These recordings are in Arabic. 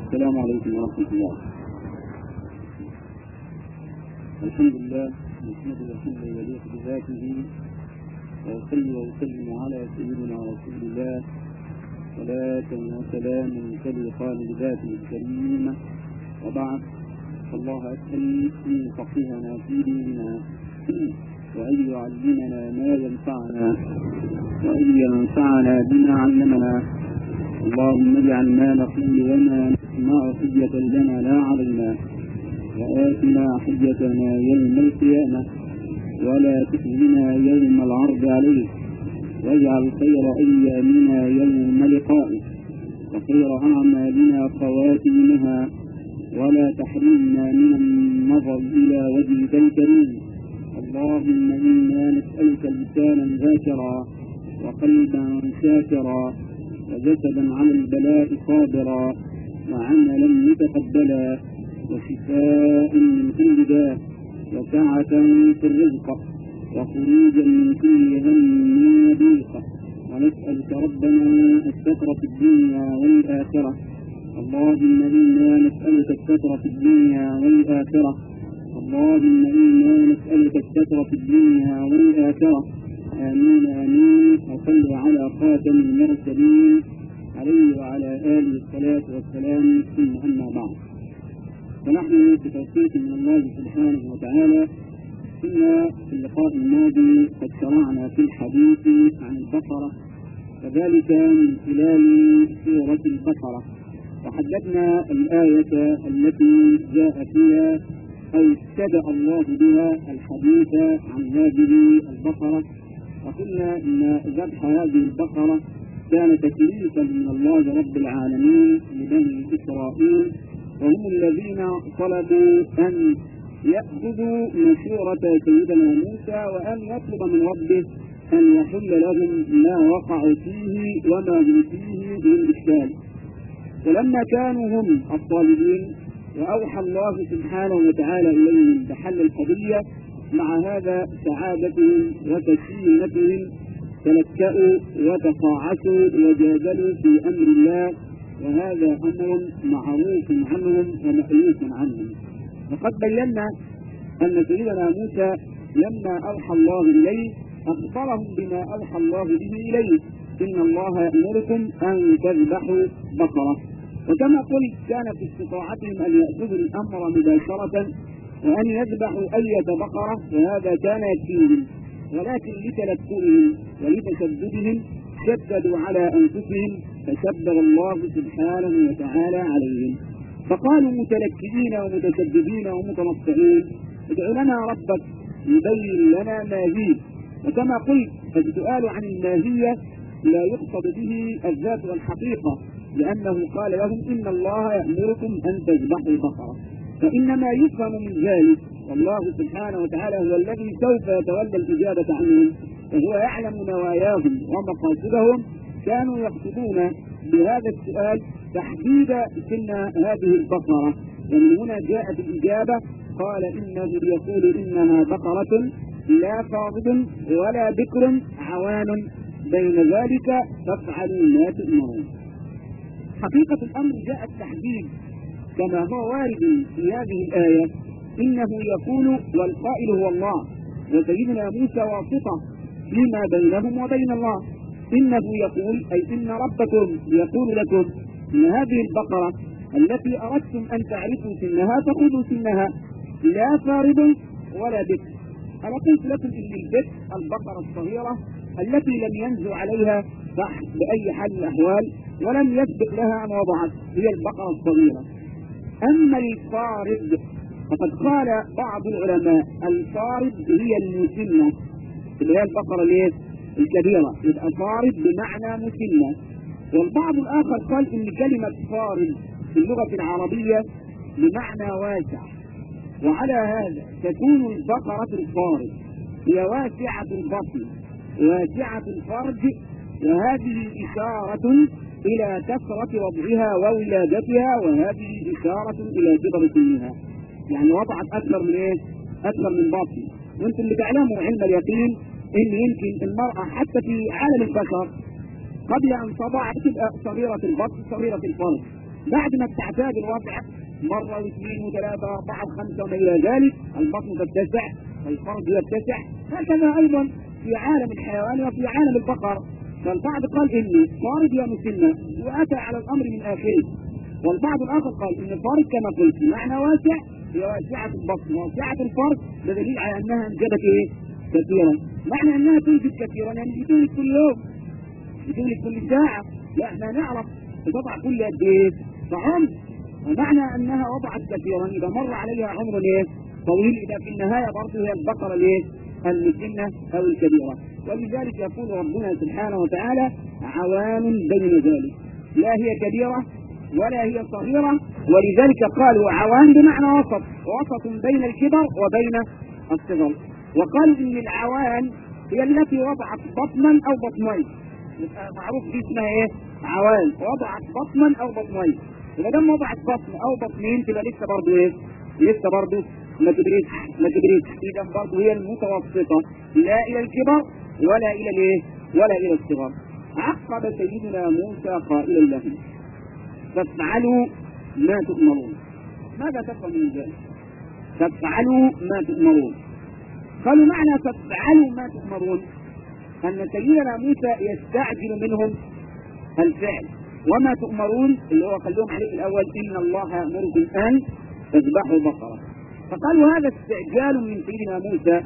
السلام عليكم ورحمة الله. الحمد لله نحمده وحمده يليق بذاته، وأصلي وأسلم على سيدنا رسول الله صلاة وسلام تليقان بذاته الكريمة، وبعد. فالله أسأل أن يفقهنا في ديننا، وأن يعلمنا ما ينفعنا، وأن ينفعنا بما علمنا. اللهم اجعل ما نقول وما نسمع حجة لنا لا علينا، وآتنا حجتنا يوم القيامة، ولا تخزنا يوم العرض عليك، واجعل خير أيامنا يوم لقائك، وخير أعمالنا خواتيمها، ولا تحرمنا من النظر إلى وجهك الكريم. اللهم إنا نسألك لسانا ذاكرا، وقلبا شاكرا، وجسدا على البلاء صابرا، وعملا متقبلا، وشفاء من كل داء، وسعة في الرزق، وخروجا من كل هم وضيق. ونسألك ربنا الستر في الدنيا والآخرة. اللهم إنا نسألك الستر في الدنيا والآخرة. اللهم إنا نسألك الستر في الدنيا والآخرة. آمين آمين. وصلوا على خاتم المرسلين عليه وعلى آله الصلاة والسلام، ثم أما بعد. فنحن بتوفيق من الله سبحانه وتعالى كنا في اللقاء الماضي قد شرعنا في الحديث عن البقرة، وذلك من خلال سورة البقرة، وحددنا الآية التي جاء فيها أو ابتدأ الله بها الحديث عن هذه البقرة، وقلنا أن ذبح هذه البقرة كان تكليفا من الله رب العالمين لبني إسرائيل، وهم الذين طلبوا أن يأخذوا مشورة سيدنا موسى، وأن يطلب من ربه أن يحل لهم ما وقعوا فيه وما هم فيه من إشكال. ولما كانوا هم الطالبين وأوحى الله سبحانه وتعالى إليهم بحل القضية، مع هذا سعادتهم وتسليمتهم تلكأوا وتقاعسوا وجادلوا في أمر الله، وهذا أمر معروف عنهم ومألوف عنهم. وقد بينا أن سيدنا موسى لما أوحى الله إليه أخبرهم بما أوحى الله به إليه: إن الله يأمركم أن تذبحوا بقرة. وكما قلت كان في استطاعتهم أن يأخذوا الأمر مباشرة وأن يذبحوا أية بقرة، وهذا كان يكفيهم، ولكن لتلكؤهم ولتشددهم شددوا على أنفسهم، فشدد الله سبحانه وتعالى عليهم، فقالوا متلكئين ومتشددين ومتنطعين: ادع لنا ربك يبين لنا ما هي. وكما قلت فالسؤال عن الماهية لا يقصد به الذات والحقيقة، لأنه قال لهم: إن الله يأمركم أن تذبحوا بقرة، فإنما يفهم من ذلك، والله سبحانه وتعالى هو الذي سوف يتولى الإجابة عنهم، وهو يعلم نواياهم ومقاصدهم. كانوا يقصدون بهذا السؤال تحديد سن هذه البقرة، ومن هنا جاءت الإجابة: قال إنه يقول إنها بقرة لا فاضل ولا بكر عوان بين ذلك فافعلوا ما تؤمرون. حقيقة الأمر جاء التحديد كما هو وارد في هذه الآية: إنه يقول والقائل هو الله، وسيدنا موسى واسطة فيما بينهم وبين الله. إنه يقول أي إن ربكم يقول لكم إن هذه البقرة التي أردتم أن تعرفوا سنها فخذوا سنها، لا فارض ولا بكر. أنا قلت لكم إن البكر البقرة الصغيرة التي لم ينزل عليها فحم بأي حال من الأحوال ولم يسبق لها أن وضعت، هي البقرة الصغيرة. أما الفارض فقد قال بعض العلماء الفارض هي المسنة، اللي هي البقرة الكبيرة، يبقى فارض بمعنى مسنة. والبعض الآخر قال إن كلمة فارض في اللغة العربية بمعنى واسع، وعلى هذا تكون البقرة الفارض هي واسعة البطن واسعة الفرج، وهذه إشارة إلى كثرة وضعها وولادتها، وهذه إشارة إلى كبر سنها، يعني وضعت أكثر من بطن. وانتم بتعلموا علم اليقين إن يمكن المرأة حتى في عالم البشر قبل أن تضع تبقى صغيرة البطن صغيرة الفرج، بعد ما تعتاد الوضع مرة واثنين وثلاثة وأربعة وخمسة وما إلى ذلك البطن تتسع، الفرج يتسع. هكذا أيضا في عالم الحيوان وفي عالم البقر. فالبعض قال إني فارج ومسنة وأتى على الأمر من آخره، والبعض الآخر قال إن الفارج كما قلت معنى واسع هي واسعة البطن واسعة الفرج، ده دليل على أنها أنجبت إيه؟ كثيرا. معنى أنها تنجب كثيرا يعني بتولد كل يوم، بتولد كل ساعة. لا احنا نعرف تضع كل قد ايه؟ فعمر. ومعنى انها وضعت كثيرا اذا مر عليها عمر ايه؟ طويل، اذا في النهاية برضه هي البقرة الايه؟ المسنة او الكبيرة. ولذلك يقول ربنا سبحانه وتعالى عوان بين ذلك، لا هي كبيرة ولا هي صغيرة. ولذلك قالوا عوان بمعنى وسط، وسط بين الكبر وبين الصغر. وقالوا ان العوان هي التي وضعت بطنا او بطنين، معروف دي اسمها ايه؟ عوان، وضعت بطنا او بطنين. اذا دام وضعت بطن او بطنين تبقى لسه برضه ايه؟ لسه برضه ما كبرتش. اذا برضه هي المتوسطه، لا الى الكبر ولا الى الايه؟ ولا الى الصغر. عقب سيدنا موسى قائلا لهم فافعلوا ما تؤمرون. ماذا تفهم من ذلك؟ فافعلوا ما تؤمرون. قالوا معنى فافعلوا ما تؤمرون أن سيدنا موسى يستعجل منهم الفعل، وما تؤمرون اللي هو قال لهم عليه الأول إن الله يأمركم أن تذبحوا بقرة. فقالوا هذا استعجال من سيدنا موسى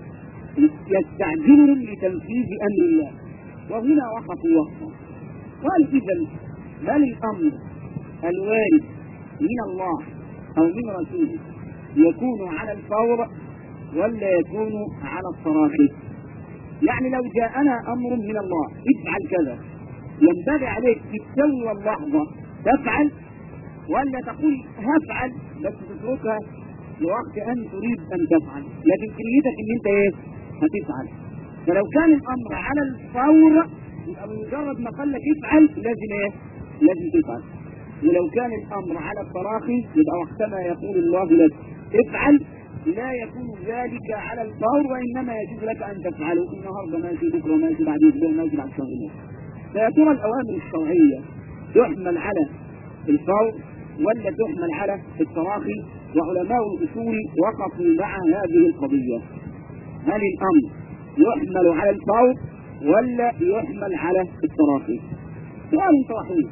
يستعجلهم لتنفيذ أمر الله. وهنا وقفوا وقفا، قال إذن بل الأمر الوارد من الله أو من رسوله يكون على الفور ولا يكون على الصراخي؟ يعني لو جاءنا أمر من الله افعل كذا، ينبغي عليك في تسوى اللحظة تفعل، ولا تقول هفعل بس تتركها لوقت أن تريد أن تفعل، لكن كنيتك إن أنت إيه؟ هتفعل. فلو كان الأمر على الفور يبقى مجرد ما قال لك افعل لازم إيه؟ لازم تفعل. ولو كان الأمر على التراخي يبقى وقتما يقول الله لك افعل لا يكون ذلك على الفور، وإنما يجوز لك أن تفعله النهارده ماشي، بكره ماشي، بعد اسبوع ماشي، بعد شهر ماشي. فيا ترى الأوامر الشرعية تحمل على الفور ولا تحمل على التراخي؟ وعلماء الأصول وقفوا مع هذه القضية، هل الأمر يحمل على الفور ولا يحمل على التراخي؟ سؤال طرحوه.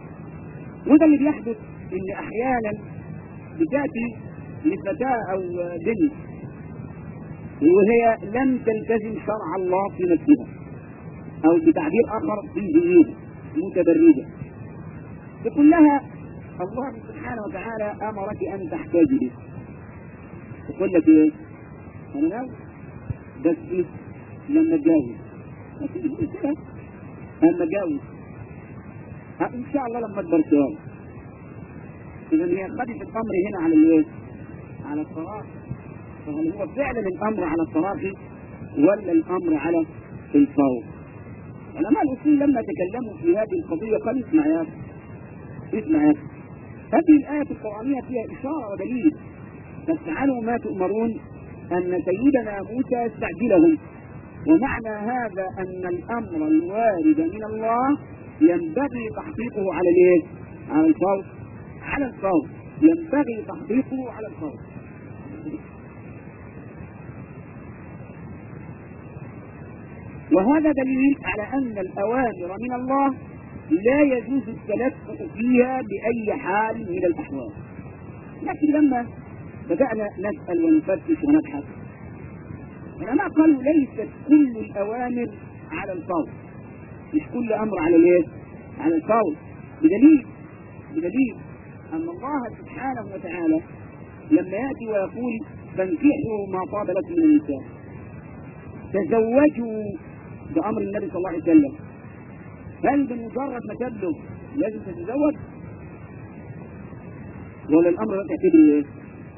وده اللي بيحدث إن أحيانا بتأتي لفتاة أو بنت وهي لم تلتزم شرع الله في نفسها، أو بتعبير آخر في دينها متبرجة، تقول لها الله سبحانه وتعالى أمرك أن تحتجبي. تقول لك إيه؟ أنا ناوي بس إيه؟ لما أتجوز. لما أتجوز إن شاء الله لما أكبر شوية. إذا هي خدت الأمر هنا على الإيه؟ على التراخي. فهل هو فعلا الأمر على التراخي ولا الأمر على الفور؟ علماء الأصول لما تكلموا في هذه القضية قالوا اسمع يا هذه الآية القرآنية فيها إشارة ودليل. فافعلوا ما تؤمرون أن سيدنا موسى يستعجلهم، ومعنى هذا أن الأمر الوارد من الله ينبغي تحقيقه على الإيه؟ على الفور. على الفور ينبغي تحقيقه على الفور. وهذا دليل على أن الأوامر من الله لا يجوز التلفؤ فيها بأي حال من الأحوال. لكن لما بدأنا نسأل ونفتش ونبحث، العلماء قالوا ليست كل الأوامر على الفور، مش كل أمر على الايه؟ على الفور، بدليل أن الله سبحانه وتعالى لما يأتي ويقول فانكحوا ما طاب لكم من النساء، تزوجوا بأمر النبي صلى الله عليه وسلم، هل بمجرد ما تبلغ لازم تتزوج؟ ولا الأمر ده تعتبره ايه؟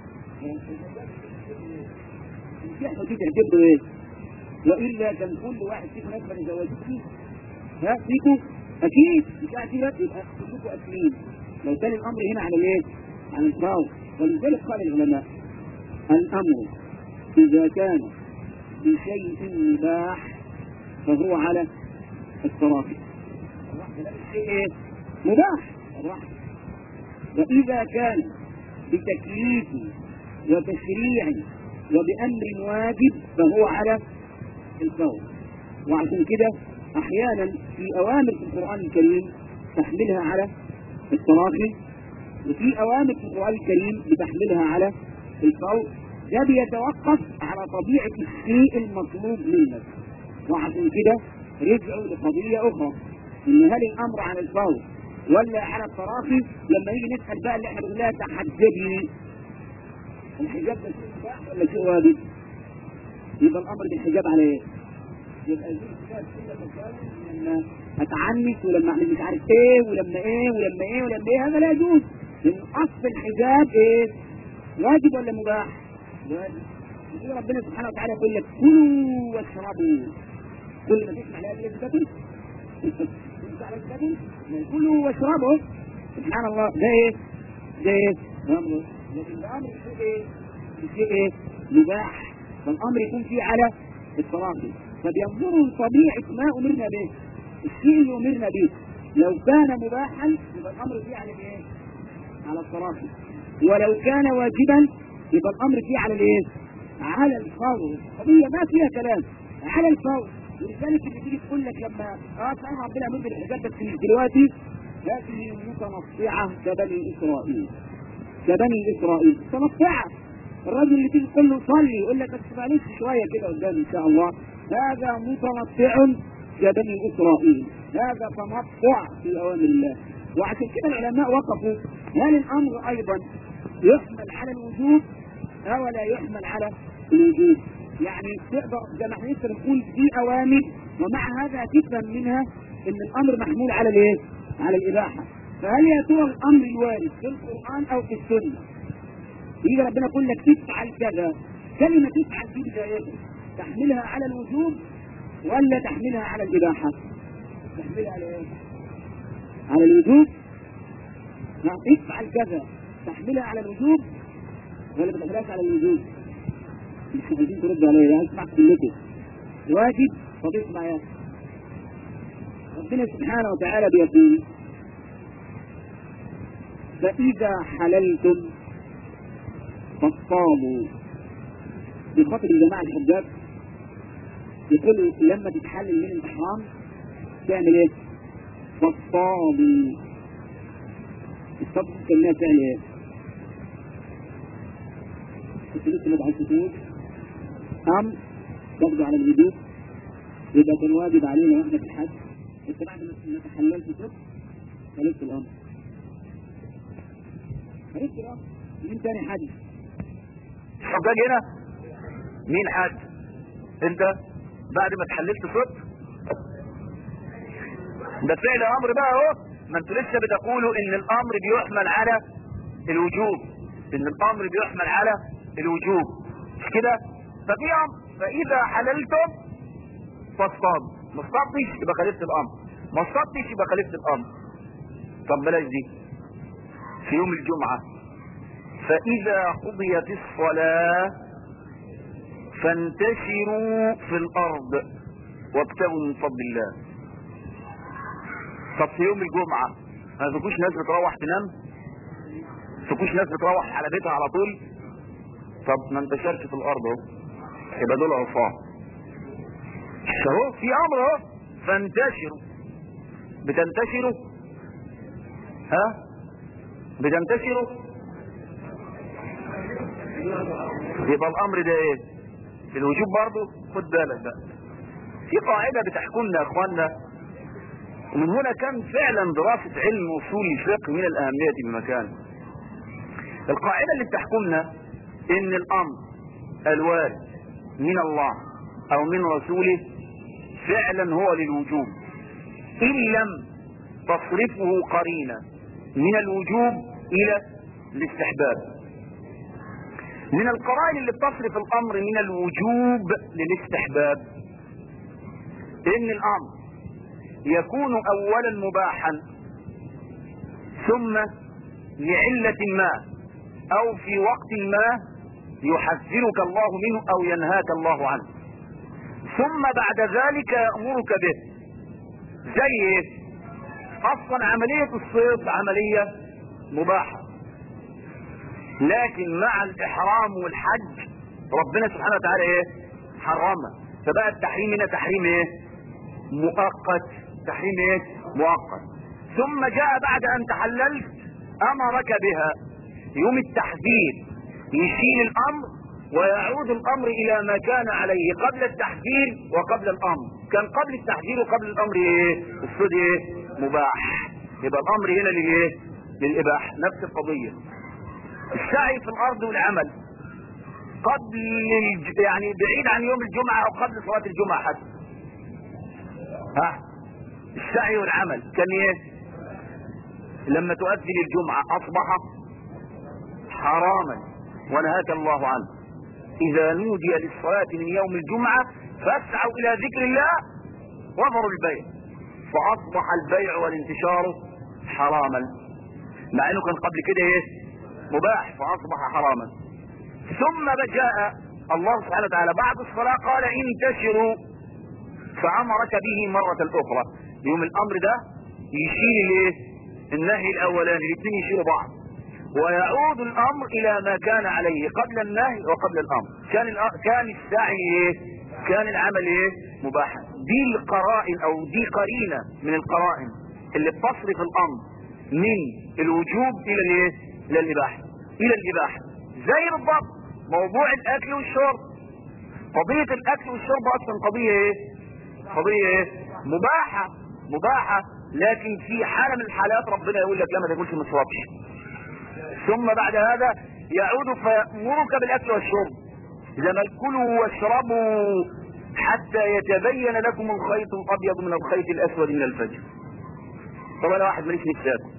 انكحوا دي تعتبره ايه؟ وإلا كان كل واحد فيكم يقبل يزوجك ها فيكم أكيد مش اعتبرت يبقى كلكم أسلمين. لو كان الأمر هنا على الايه؟ على الفور. ولذلك قال العلماء الأمر إذا كان بشيء مباح فهو على التراخي. الشيء ايه؟ مباح. الرحم وإذا كان بتكليف وتشريع وبأمر واجب فهو على الفور. وعشان كده أحيانا في أوامر في القرآن الكريم تحملها على التراخي، وفي أوامر في القرآن الكريم بتحملها على الفور. ده بيتوقف على طبيعة الشيء المطلوب منك. وعشان كده رجعوا لقضية أخرى، إن هل الأمر على الفور ولا على التراخي؟ لما يجي نسأل بقى اللي احنا بنقول لها تحجبي، الحجاب ده شيء مباح ولا شيء واجب؟ يبقى الأمر بالحجاب على إيه؟ يبقى زي كده لما أتعنت ولما أعمل مش عارف إيه ولما إيه ولما إيه ولما إيه، هذا لا يجوز. لأن أصل الحجاب إيه؟ واجب ولا مباح؟ واجب. يقول ربنا سبحانه وتعالى يقول لك كلوا واشربوا. كل ما تسمع لا يجوز تاكل كلوا واشربوا. سبحان الله، ده ايه؟ ده ايه؟ امر. لكن الامر يكون ايه؟ الشيء ايه؟ مباح. فالامر يكون فيه على التراخي. فبينظروا لطبيعه ما امرنا به، الشيء اللي امرنا به لو كان مباحا يبقى الامر فيه على الايه؟ على التراخي. ولو كان واجبا يبقى الامر فيه على الايه؟ على الفور. قضيه ما فيها كلام، على الفور. ولذلك اللي تيجي تقول لك لما صحيح ربنا يمد الحجاب بس مش دلوقتي، هذه متنطعه كبني اسرائيل. كبني اسرائيل متنطعه. الرجل اللي تيجي تقول له صلي يقول لك بس معلش شويه كده قدام ان شاء الله. هذا متنطع كبني اسرائيل، هذا تنطع في اوامر الله. وعشان كده العلماء وقفوا هل الامر ايضا يحمل على الوجوب او لا يحمل على الوجوب؟ يعني تقدر زي ما احنا لسه بنقول في اوامر ومع هذا تفهم منها ان الامر محمول على الايه؟ على الاباحه. فهل يا ترى الامر الوارد في القران او في السنه يجي ربنا يقول لك تفعل كذا، كلمه تفعل دي بدايتها تحملها على الوجوب ولا تحملها على الاباحه؟ تحملها على ايه؟ على الوجوب. نعم، افعل كذا تحملها على الوجوب ولا بتحملهاش على الوجوب؟ مش عايزين تردوا عليا، عايز اسمع كلكم. واجب. طب اسمع يا ربنا سبحانه وتعالى بيقول فإذا حللتم فاصطادوا. بخاطر الجماعة الحجاج يقولوا لما تتحلل من الإحرام تعمل ايه؟ فاصطادوا. الصبح كلمة تعمل ايه؟ كنت لسه ما بعثتوش تاخدوا على الوجوب. يبقى كان واجب علينا واحنا في الحج. انت بعد ما تحللت صدق خلصت الامر. خلصت الامر. مين تاني حج؟ الحجاج هنا مين حج؟ انت بعد ما تحللت صدق ده فعل امر بقى اهو. ما انتوا لسه بتقولوا ان الامر بيحمل على الوجوب، ان الامر بيحمل على الوجوب مش كده؟ ففي امر فاذا حللتم فاصطادوا. ما اصطادتش يبقى خالفت الامر، ما اصطادتش يبقى خالفت الامر. طب بلاش دي. في يوم الجمعه فاذا قضيت الصلاه فانتشروا في الارض وابتغوا من فضل الله. طب في يوم الجمعه ما فيكوش ناس بتروح تنام؟ ما فيكوش ناس بتروح على بيتها على طول؟ طب ما انتشرش في الارض اهو، يبقى دول عصاه. اهو في امر اهو فانتشروا. بتنتشروا بتنتشروا يبقى الامر ده ايه؟ الوجوب برضه. خد بالك بقى في قاعده بتحكمنا يا اخوانا، ومن هنا كان فعلا دراسه علم اصول الفقه من الاهميه بمكان. القاعده اللي بتحكمنا ان الامر الوارد من الله او من رسوله فعلا هو للوجوب ان لم تصرفه قرينه من الوجوب الى الاستحباب. من القرائن اللي بتصرف الامر من الوجوب للاستحباب ان الامر يكون اولا مباحا ثم لعلة ما او في وقت ما يحذرك الله منه او ينهاك الله عنه، ثم بعد ذلك يأمرك به. زي ايه؟ اصلا عملية الصيد عملية مباحة، لكن مع الاحرام والحج ربنا سبحانه وتعالى ايه حرمها. فبقى التحريم هنا تحريم ايه مؤقت، تحريم ايه مؤقت. ثم جاء بعد ان تحللت امرك بها. يوم التحذير يشيل الامر ويعود الامر الى ما كان عليه قبل التحذير وقبل الامر. كان قبل التحذير وقبل الامر ايه الصيد ايه مباح، يبقى الامر هنا للايه للاباحه. نفس القضيه السعي في الارض والعمل قبل يعني بعيد عن يوم الجمعه او قبل صلاه الجمعه حتى. السعي والعمل كان ايه لما تؤذن الجمعه اصبح حراما ونهاك الله عنه. اذا نودي للصلاه من يوم الجمعه فاسعوا الى ذكر الله وذروا البيع، فاصبح البيع والانتشار حراما مع انه كان قبل كده ايه مباح فاصبح حراما. ثم جاء الله سبحانه وتعالى بعد الصلاه قال انتشروا فامرك به مره اخرى. يوم الامر ده يشيل الايه النهي الاولاني، الاثنين يشيلوا بعض ويعود الامر الى ما كان عليه قبل النهي وقبل الامر. كان السعي ايه كان العمل ايه مباحا. دي القرائن او دي قرينه من القرائن اللي بتصرف الامر من الوجوب الى الايه الى الاباحه الى الاباحه. زي بالضبط موضوع الاكل والشرب. قضيه الاكل والشرب اصلا قضيه ايه قضيه ايه مباحه لكن في حاله من الحالات ربنا يقول لك لا ما تاكلش ما تشربش. ثم بعد هذا يعود فيأمرك بالاكل والشرب. اذا ما كلوا واشربوا حتى يتبين لكم الخيط الابيض من الخيط الاسود من الفجر. طب انا واحد ماليش نفسي اكل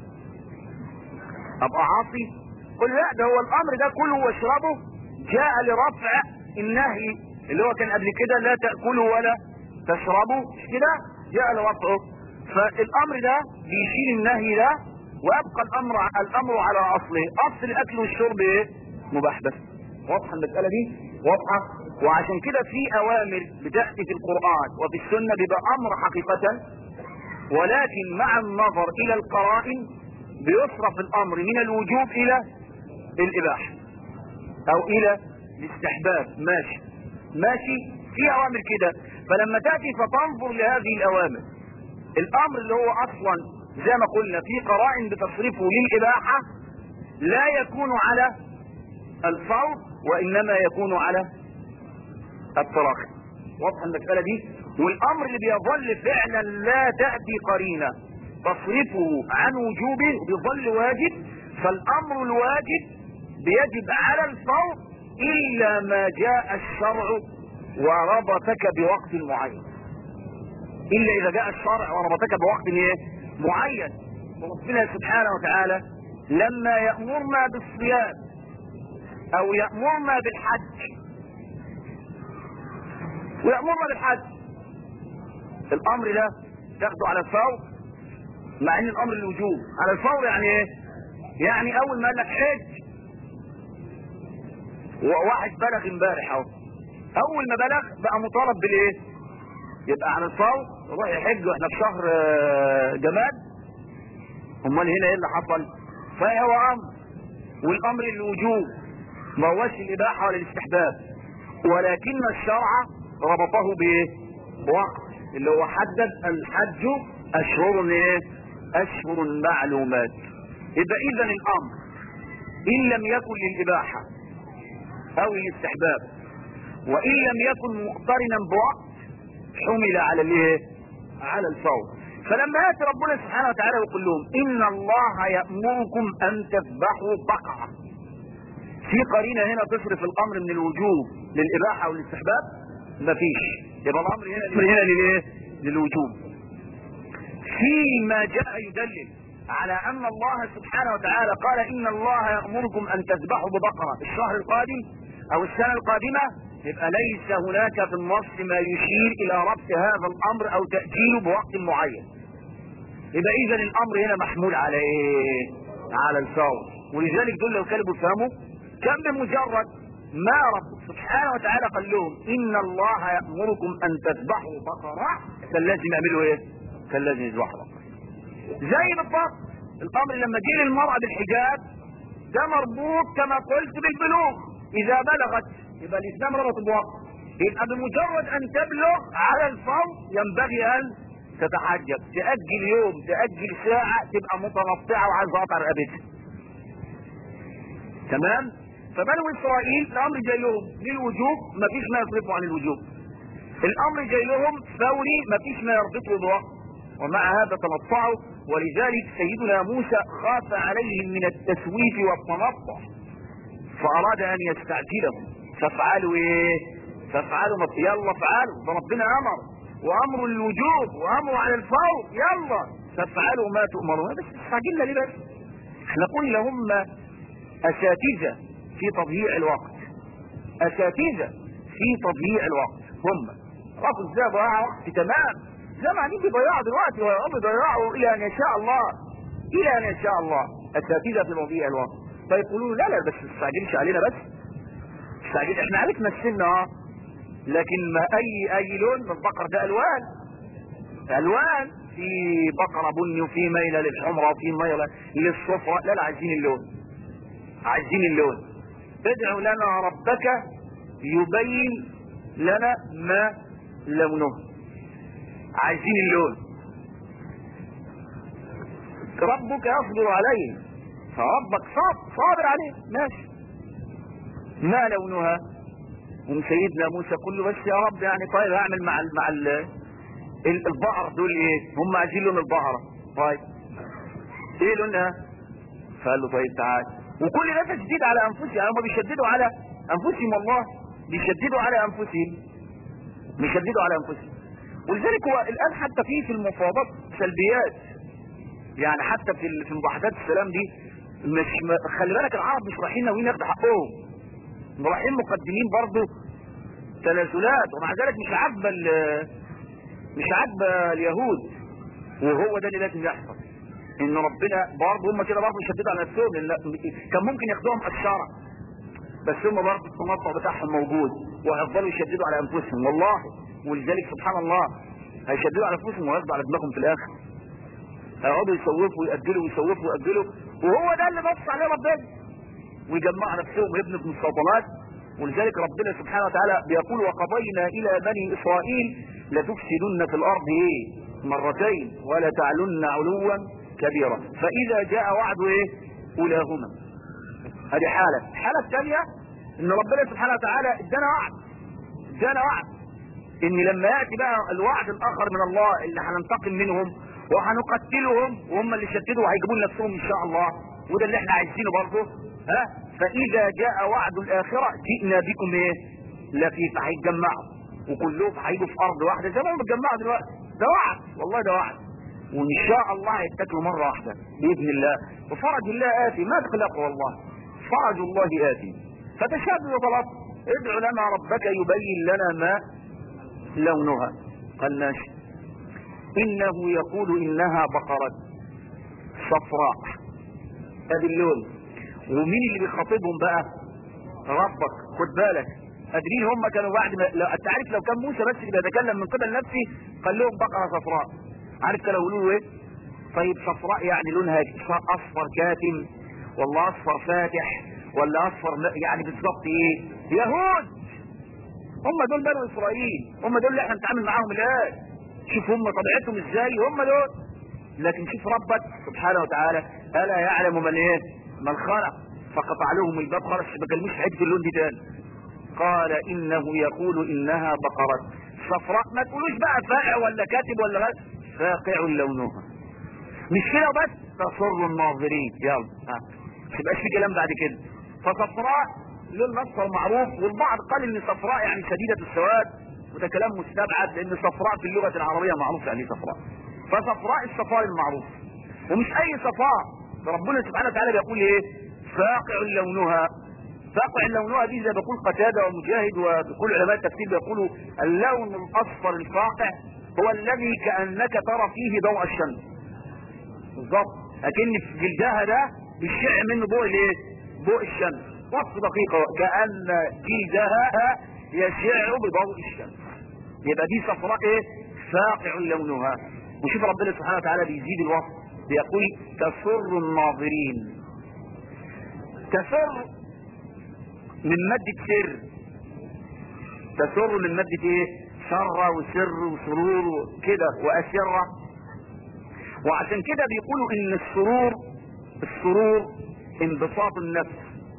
ابقى عاصي؟ قل لا، ده هو الامر ده كلوا واشربوا جاء لرفع النهي اللي هو كان قبل كده لا تاكلوا ولا تشربوا، مش كده؟ جاء لرفعه. فالامر ده بيشيل النهي ده ويبقى الامر على اصله. اصل الاكل والشرب ايه مباح. بس واضحه المساله دي واضحه. وعشان كده في اوامر بتاتي في القران وفي السنه بيبقى امر حقيقه، ولكن مع النظر الى القرائن بيصرف الامر من الوجوب الى الاباحه او الى الاستحباب. ماشي في اوامر كده. فلما تاتي فتنظر لهذه الاوامر الامر اللي هو اصلا زي ما قلنا في قرائن بتصرفه للاباحه لا يكون على الفور وانما يكون على التراخي. واضحه المساله دي. والامر اللي بيظل فعلا لا تاتي قرينه تصرفه عن وجوبه بيظل واجب، فالامر الواجب بيجب على الفور الا ما جاء الشرع وربطك بوقت معين. الا اذا جاء الشرع وربطك بوقت ايه معين. وربنا سبحانه وتعالى لما يأمرنا بالصيام او يأمرنا بالحج ويأمرنا بالحج الامر ده تاخده على الفور مع ان الامر الوجوب على الفور. يعني ايه؟ يعني اول ما قال لك حج وواحد بلغ امبارح اهو اول ما بلغ بقى مطالب بالايه؟ يبقى على الفور يروح يحج واحنا في شهر جماد. امال هنا ايه اللي حصل؟ فهو امر، والامر الوجوب ما هوش الاباحه ولا الاستحباب، ولكن الشرع ربطه بايه؟ بوقت اللي هو حدد الحج اشهر ايه؟ اشهر معلومات. يبقى اذا الامر ان لم يكن للاباحه او الاستحباب وان لم يكن مقترنا بوقت حمل على الايه؟ على الفور. فلما ياتي ربنا سبحانه وتعالى يقول لهم ان الله يامركم ان تذبحوا بقره، في قرينه هنا تصرف الامر من الوجوب للاباحه والاستحباب؟ مفيش. يبقى الامر هنا للايه؟ للوجوب. فيما جاء يدلل على ان الله سبحانه وتعالى قال ان الله يامركم ان تذبحوا ببقره الشهر القادم او السنه القادمه، يبقى ليس هناك في النص ما يشير الى ربط هذا الامر او تاجيله بوقت معين. يبقى اذا الامر هنا محمول على ايه؟ على الفور. ولذلك دول لو كانوا بيفهموا كان بمجرد ما رب سبحانه وتعالى قال لهم ان الله يامركم ان تذبحوا بقره كان لازم يعملوا ايه؟ كان لازم يذبحوا بقره. زي بالضبط الامر لما جه للمراه بالحجاب ده مربوط كما قلت بالبلوغ، اذا بلغت يبقى الاسلام ربط بوقت، يبقى بمجرد ان تبلغ على الفور ينبغي ان تتحجب، تأجل يوم تأجل ساعة تبقى متنطعة وعايزة اقطع رقبتها. تمام؟ فبنو اسرائيل الامر جاي لهم للوجوب، مفيش ما يصرفوا عن الوجوب. الامر جاي لهم فوري، مفيش ما يربطه بوقت، ومع هذا تنطعوا. ولذلك سيدنا موسى خاف عليهم من التسويف والتنطع، فاراد ان يستعجلهم. فافعلوا ايه؟ فافعلوا يلا افعلوا، ده ربنا امر، وامر الوجوب وامر على الفور، يلا فافعلوا ما تؤمرون. بس استعجلنا ليه بس؟ احنا قلنا هم اساتذة في تضييع الوقت، اساتذة في تضييع الوقت. هم رفضوا ازاي ضياع وقت تمام، زي ما قاعدين بيضيعوا دلوقتي وهم بيضيعوا الى ان يشاء الله، الى ان يشاء الله، اساتذة في تضييع الوقت. فيقولون لا بس تستعجلش علينا، بس استعجل، احنا عرفنا السن لكن ما اي لون من البقر ده الوان، في بقرة بني وفي ميلة للحمرة وفي ميلة للصفرة. لا عايزين اللون، عايزين اللون. ادعوا لنا ربك يبين لنا ما لونه، عايزين اللون. ربك يصبر عليه، فربك صابر عليه، ماشي. ما لونها؟ سيدنا موسى كله بس يا رب يعني طيب اعمل مع البقر دول ايه؟ هم عايزين لون البقرة، طيب ايه لونها؟ فقال له طيب تعال. وكل ده تشديد على انفسهم، يعني هم بيشددوا على انفسهم، والله بيشددوا على انفسهم، بيشددوا على انفسهم. ولذلك هو الان حتى في المفاوضات سلبيات، يعني حتى في مباحثات السلام دي مش خلي بالك العرب مش رايحين ناويين ياخدوا حقهم، رايحين مقدمين برضه تنازلات، ومع ذلك مش عاجبه اليهود. وهو ده اللي لازم يحصل، ان ربنا برضه هم كده برضه يشددوا على نفسهم، لان كان ممكن ياخدوهم قشاره، بس هم برضه التنطع بتاعهم موجود، وهيفضلوا يشددوا على انفسهم والله. ولذلك سبحان الله هيشددوا على انفسهم وياخدوا على دماغهم في الاخر، هيقعدوا يسوفوا ويأجلوا ويسوفوا ويأجلوا، وهو ده اللي نص عليه ربنا، ويجمعوا نفسهم ويبنوا مستوطنات. ولذلك ربنا سبحانه وتعالى بيقول وقضينا الى بني اسرائيل لتفسدن في الارض ايه؟ مرتين ولا تعلن علوا كبيرا، فاذا جاء وعد ايه؟ اولاهما. هذه حالة. الحالة الثانية ان ربنا سبحانه وتعالى ادانا وعد ان لما يأتي بقى الوعد الاخر من الله اللي هننتقم منهم وهنقتلهم، وهم اللي شددوا وهيجيبوا نفسهم ان شاء الله، وده اللي احنا عايزينه برضه. فاذا جاء وعد الاخرة جئنا بكم ايه؟ لفيف، هيتجمعوا وكلهم هيجوا في ارض واحدة زي ما هم بيتجمعوا دلوقتي. ده وعد، والله ده وعد، وان شاء الله هيتاكلوا مرة واحدة باذن الله، وفرج الله اتي، ما تقلقوا والله، فرج الله اتي. فتشابه وطلب ادعوا لنا ربك يبين لنا ما لونها. قال ماشي. انه يقول انها بقرة صفراء، ادي اللون. ومين اللي بيخاطبهم بقى؟ ربك. خد بالك، قادرين هم كانوا بعد ما انت عارف لو كان موسى بس اللي بيتكلم من قبل نفسه قال لهم بقرة صفراء، عارف كانوا يقولوا ايه؟ طيب صفراء يعني لونها اصفر كاتم، ولا اصفر فاتح، ولا اصفر يعني بالظبط ايه؟ يهود. هم دول بنو اسرائيل، هم دول اللي احنا بنتعامل معاهم الان. شوف هم طبيعتهم ازاي، هم دول. لكن شوف ربك سبحانه وتعالى الا يعلم من ايه؟ من خلق، فقطع لهم الباب خلاص، ما كلموش حته اللون دي تاني. قال انه يقول انها بقرة صفراء، ما تقولوش بقى فاقع ولا كاتب ولا غير، فاقع لونها. مش كده بس، تسر الناظرين. يلا مش يبقاش في كلام بعد كده. فصفراء لون اصفر معروف، والبعض قال ان صفراء يعني شديدة السواد، وده كلام مستبعد لان صفراء في اللغة العربية معروف يعني صفراء. فصفراء الصفار المعروف، ومش اي صفاء. ربنا سبحانه وتعالى بيقول ايه؟ فاقع لونها. فاقع لونها دي زي بيقول قتادة ومجاهد وكل علماء التفسير بيقولوا اللون الاصفر الفاقع هو الذي كأنك ترى فيه ضوء الشمس بالظبط، لكن في جلدها ده بيشع منه ضوء الايه؟ ضوء الشمس. وصف دقيقة، كأن جلدها يشع بضوء الشمس. يبقى دي صفراء ايه؟ فاقع لونها. وشوف ربنا سبحانه وتعالى بيزيد الوصف، بيقول تسر الناظرين. تسر من مادة سر، تسر من مادة ايه؟ سر وسر وسرور وكده وأسرة. وعشان كده بيقولوا ان السرور انبساط النفس.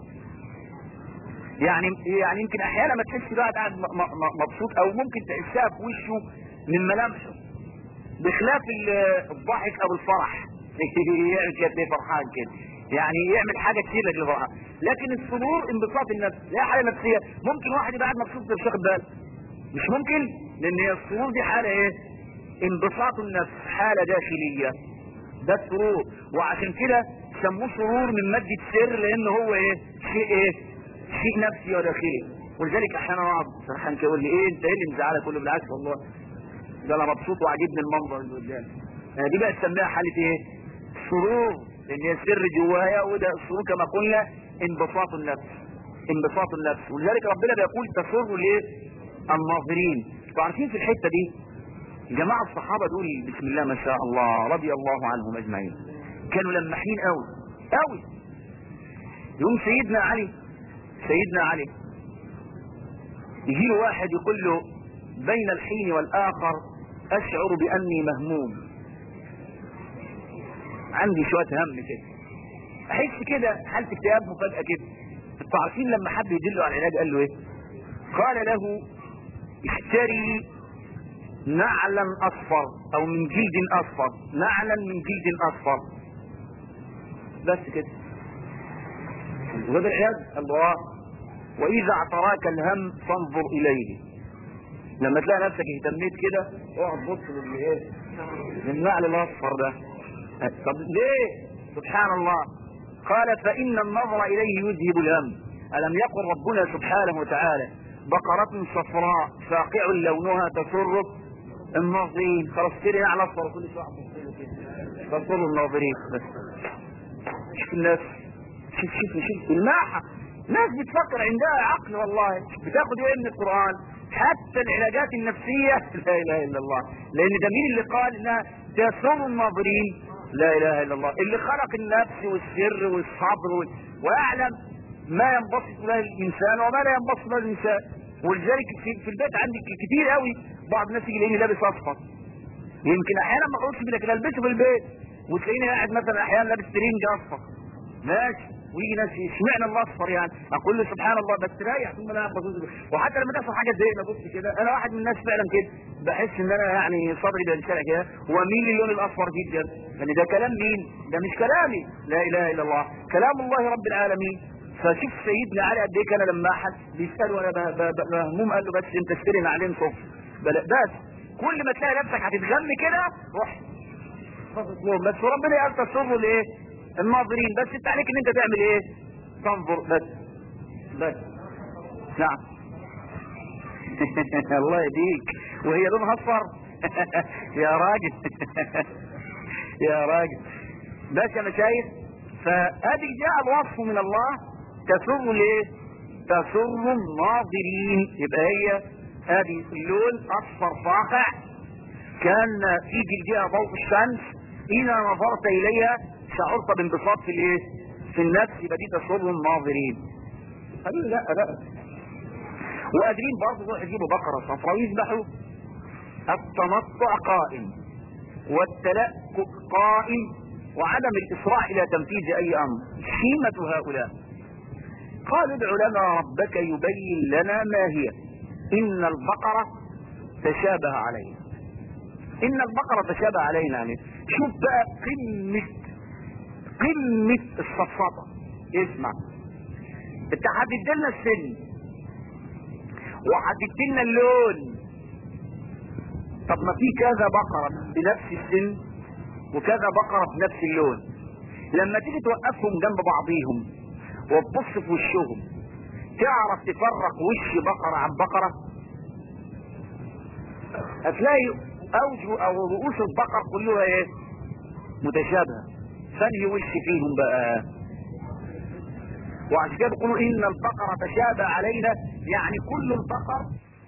يعني يمكن احيانا ما تحس بقى قاعد مبسوط، او ممكن تحسها في وشه من ملامحه، بخلاف الضحك او الفرح. يعمل كده فرحان كده، يعني يعمل حاجه كتير لك فرحان. لكن السرور انبساط النفس، لا حاله نفسيه. ممكن واحد يبقى قاعد مبسوط مش واخد باله، مش ممكن، لان هي السرور دي حاله ايه؟ انبساط النفس، حاله داخليه، ده السرور. وعشان كده سموه سرور من مادة سر، لان هو ايه؟ شيء نفسي وداخلي. ولذلك احيانا اقعد فرحان كده يقول لي ايه انت ايه اللي مزعلك؟ كله بالعكس والله، ده انا مبسوط وعاجبني المنظر اللي قدامي. دي بقى تسميها حاله ايه؟ سرور، لان هي سر جوايا. وده السرور كما قلنا انبساط النفس، انبساط النفس. ولذلك ربنا بيقول تسر ليه؟ الناظرين. انتوا عارفين في الحته دي جماعه الصحابه دول بسم الله ما شاء الله رضي الله عنهم اجمعين، كانوا لماحين قوي قوي. يوم سيدنا علي يجي له واحد يقول له بين الحين والاخر اشعر باني مهموم، عندي شويه هم كده، احس كده حاله اكتئاب مفاجاه كده. انتوا عارفين لما حد يدله على العلاج قال له ايه؟ قال له اشتري نعلا اصفر او من جلد اصفر، نعلا من جلد اصفر، بس كده. وهذا العلاج الله. واذا اعتراك الهم فانظر اليه، لما تلاقي نفسك اهتميت كده اقعد بص للايه؟ للنعل الاصفر ده. طب ليه؟ سبحان الله. قال فان النظر اليه يذهب الهم. الم يقل ربنا سبحانه وتعالى بقرة صفراء فاقع لونها تسر الناظرين. خلاص اشتري نعل اصفر كل شويه تسر الناظرين. بس شوف الناس، شوف الماحة، ناس بتفكر عندها عقل والله، بتاخد ايه من القرآن؟ حتى العلاجات النفسية لا اله الا الله. لان ده مين اللي قال انها تسر الناظرين؟ لا اله الا الله، اللي خلق النفس والسر والصبر ويعلم ما ينبسط له الانسان وما لا ينبسط له الانسان. ولذلك في البيت عندك كتير قوي بعض الناس يجي يلاقيني لابس اصفر، يمكن احيانا ما اقولش لكن البسه في البيت، وتلاقيني قاعد مثلا احيانا لابس ترنج اصفر ماشي، ويجي ناس اشمعنى الاصفر يعني؟ اقول له سبحان الله بس رايح ثم لا ابص. وحتى لما تحصل حاجه تضايقني ابص كده، انا واحد من الناس فعلا كده بحس ان انا يعني صدري بينشرح كده، ومين اللون الاصفر جدا؟ يعني ده كلام مين؟ ده مش كلامي، لا اله الا الله، كلام الله رب العالمين. فشوف سيدنا علي قد ايه كان لما احد بيساله وانا مهموم قال له بس انت اشتري نعلين صفر بس كل ما تلاقي نفسك هتتغم كده روح بس. وربنا قال تسر لايه؟ الناظرين. بس انت عليك ان انت تعمل ايه؟ تنظر بس. نعم. الله يهديك، وهي لونها اصفر يا راجل يا راجل. بس يا مشايخ، فهذه جاء الوصف من الله تسر ليه؟ تسر الناظرين. يبقى هي هذه اللون اصفر فاقع، كان في جلدها ضوء الشمس، اذا نظرت اليها شعرت بانبساط في الايه؟ في النفس. يبقى دي تسر الناظرين. قالوا لا وقادرين برضه يروحوا يجيبوا بقره صفراء ويذبحوا. التنطع قائم، والتلأكؤ قائم، وعدم الاسراع الى تنفيذ اي امر شيمة هؤلاء. قالوا ادع لنا ربك يبين لنا ما هي، ان البقرة تشابه علينا. ان البقرة تشابه علينا يعني شوف بقى قمة الصفصطة. اسمع، انت حددت لنا السن وحددت لنا اللون، طب ما في كذا بقرة بنفس السن وكذا بقرة بنفس اللون، لما تيجي توقفهم جنب بعضيهم وتبص في وشهم تعرف تفرق وش بقرة عن بقرة؟ هتلاقي اوجه او رؤوس البقر كلها ايه؟ متشابهة. فانهي وش فيهم بقى؟ وعشان كده بيقولوا ان البقرة تشابه علينا، يعني كل البقر.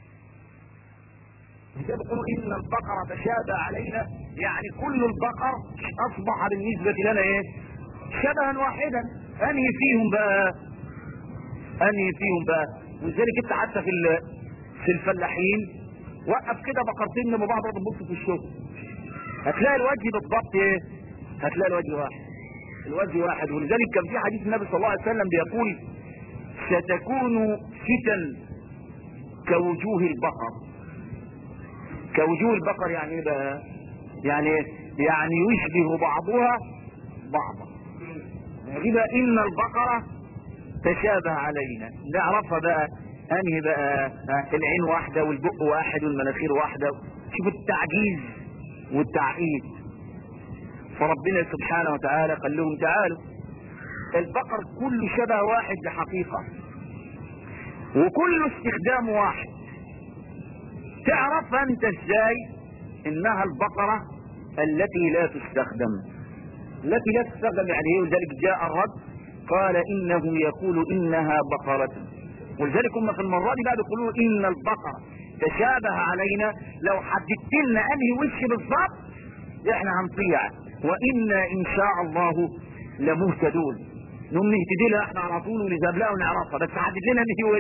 بيقولوا ان البقرة تشابه علينا يعني كل البقر اصبح بالنسبة لنا ايه؟ شبها واحدا. انهي فيهم بقى؟ انهي فيهم بقى؟ ولذلك انت حتى في الفلاحين وقف كده بقرتين جنب بعض وتبص في الشغل هتلاقي الوجه بالضبط ايه؟ هتلاقي الوجه واحد، الوجه واحد. ولذلك كان في حديث النبي صلى الله عليه وسلم بيقول ستكون فتن كوجوه البقر. كوجوه البقر يعني ايه بقى؟ يعني ايه؟ يعني يشبه بعضها بعضا. يبقى ان البقرة تشابه علينا. نعرفها بقى انهي بقى؟ العين واحدة والبق واحد والمناخير واحدة. شوف التعجيز والتعقيد. فربنا سبحانه وتعالى قال لهم تعالوا البقر كل شبه واحد بحقيقة وكل استخدام واحد. تعرف انت ازاي انها البقرة التي لا تستخدم؟ التي لا تستخدم يعني ايه؟ ولذلك جاء الرد قال انه يقول انها بقرة. ولذلك هم في المرة دي بقى بيقولوا ان البقرة تشابه علينا. لو حددت لنا انهي وش بالضبط احنا هنطيع وإنا إن شاء الله لمهتدون. نقوم نهتدي لها احنا على طول ونذهب لها ونعرفها، بس حدد لنا ان هي وش.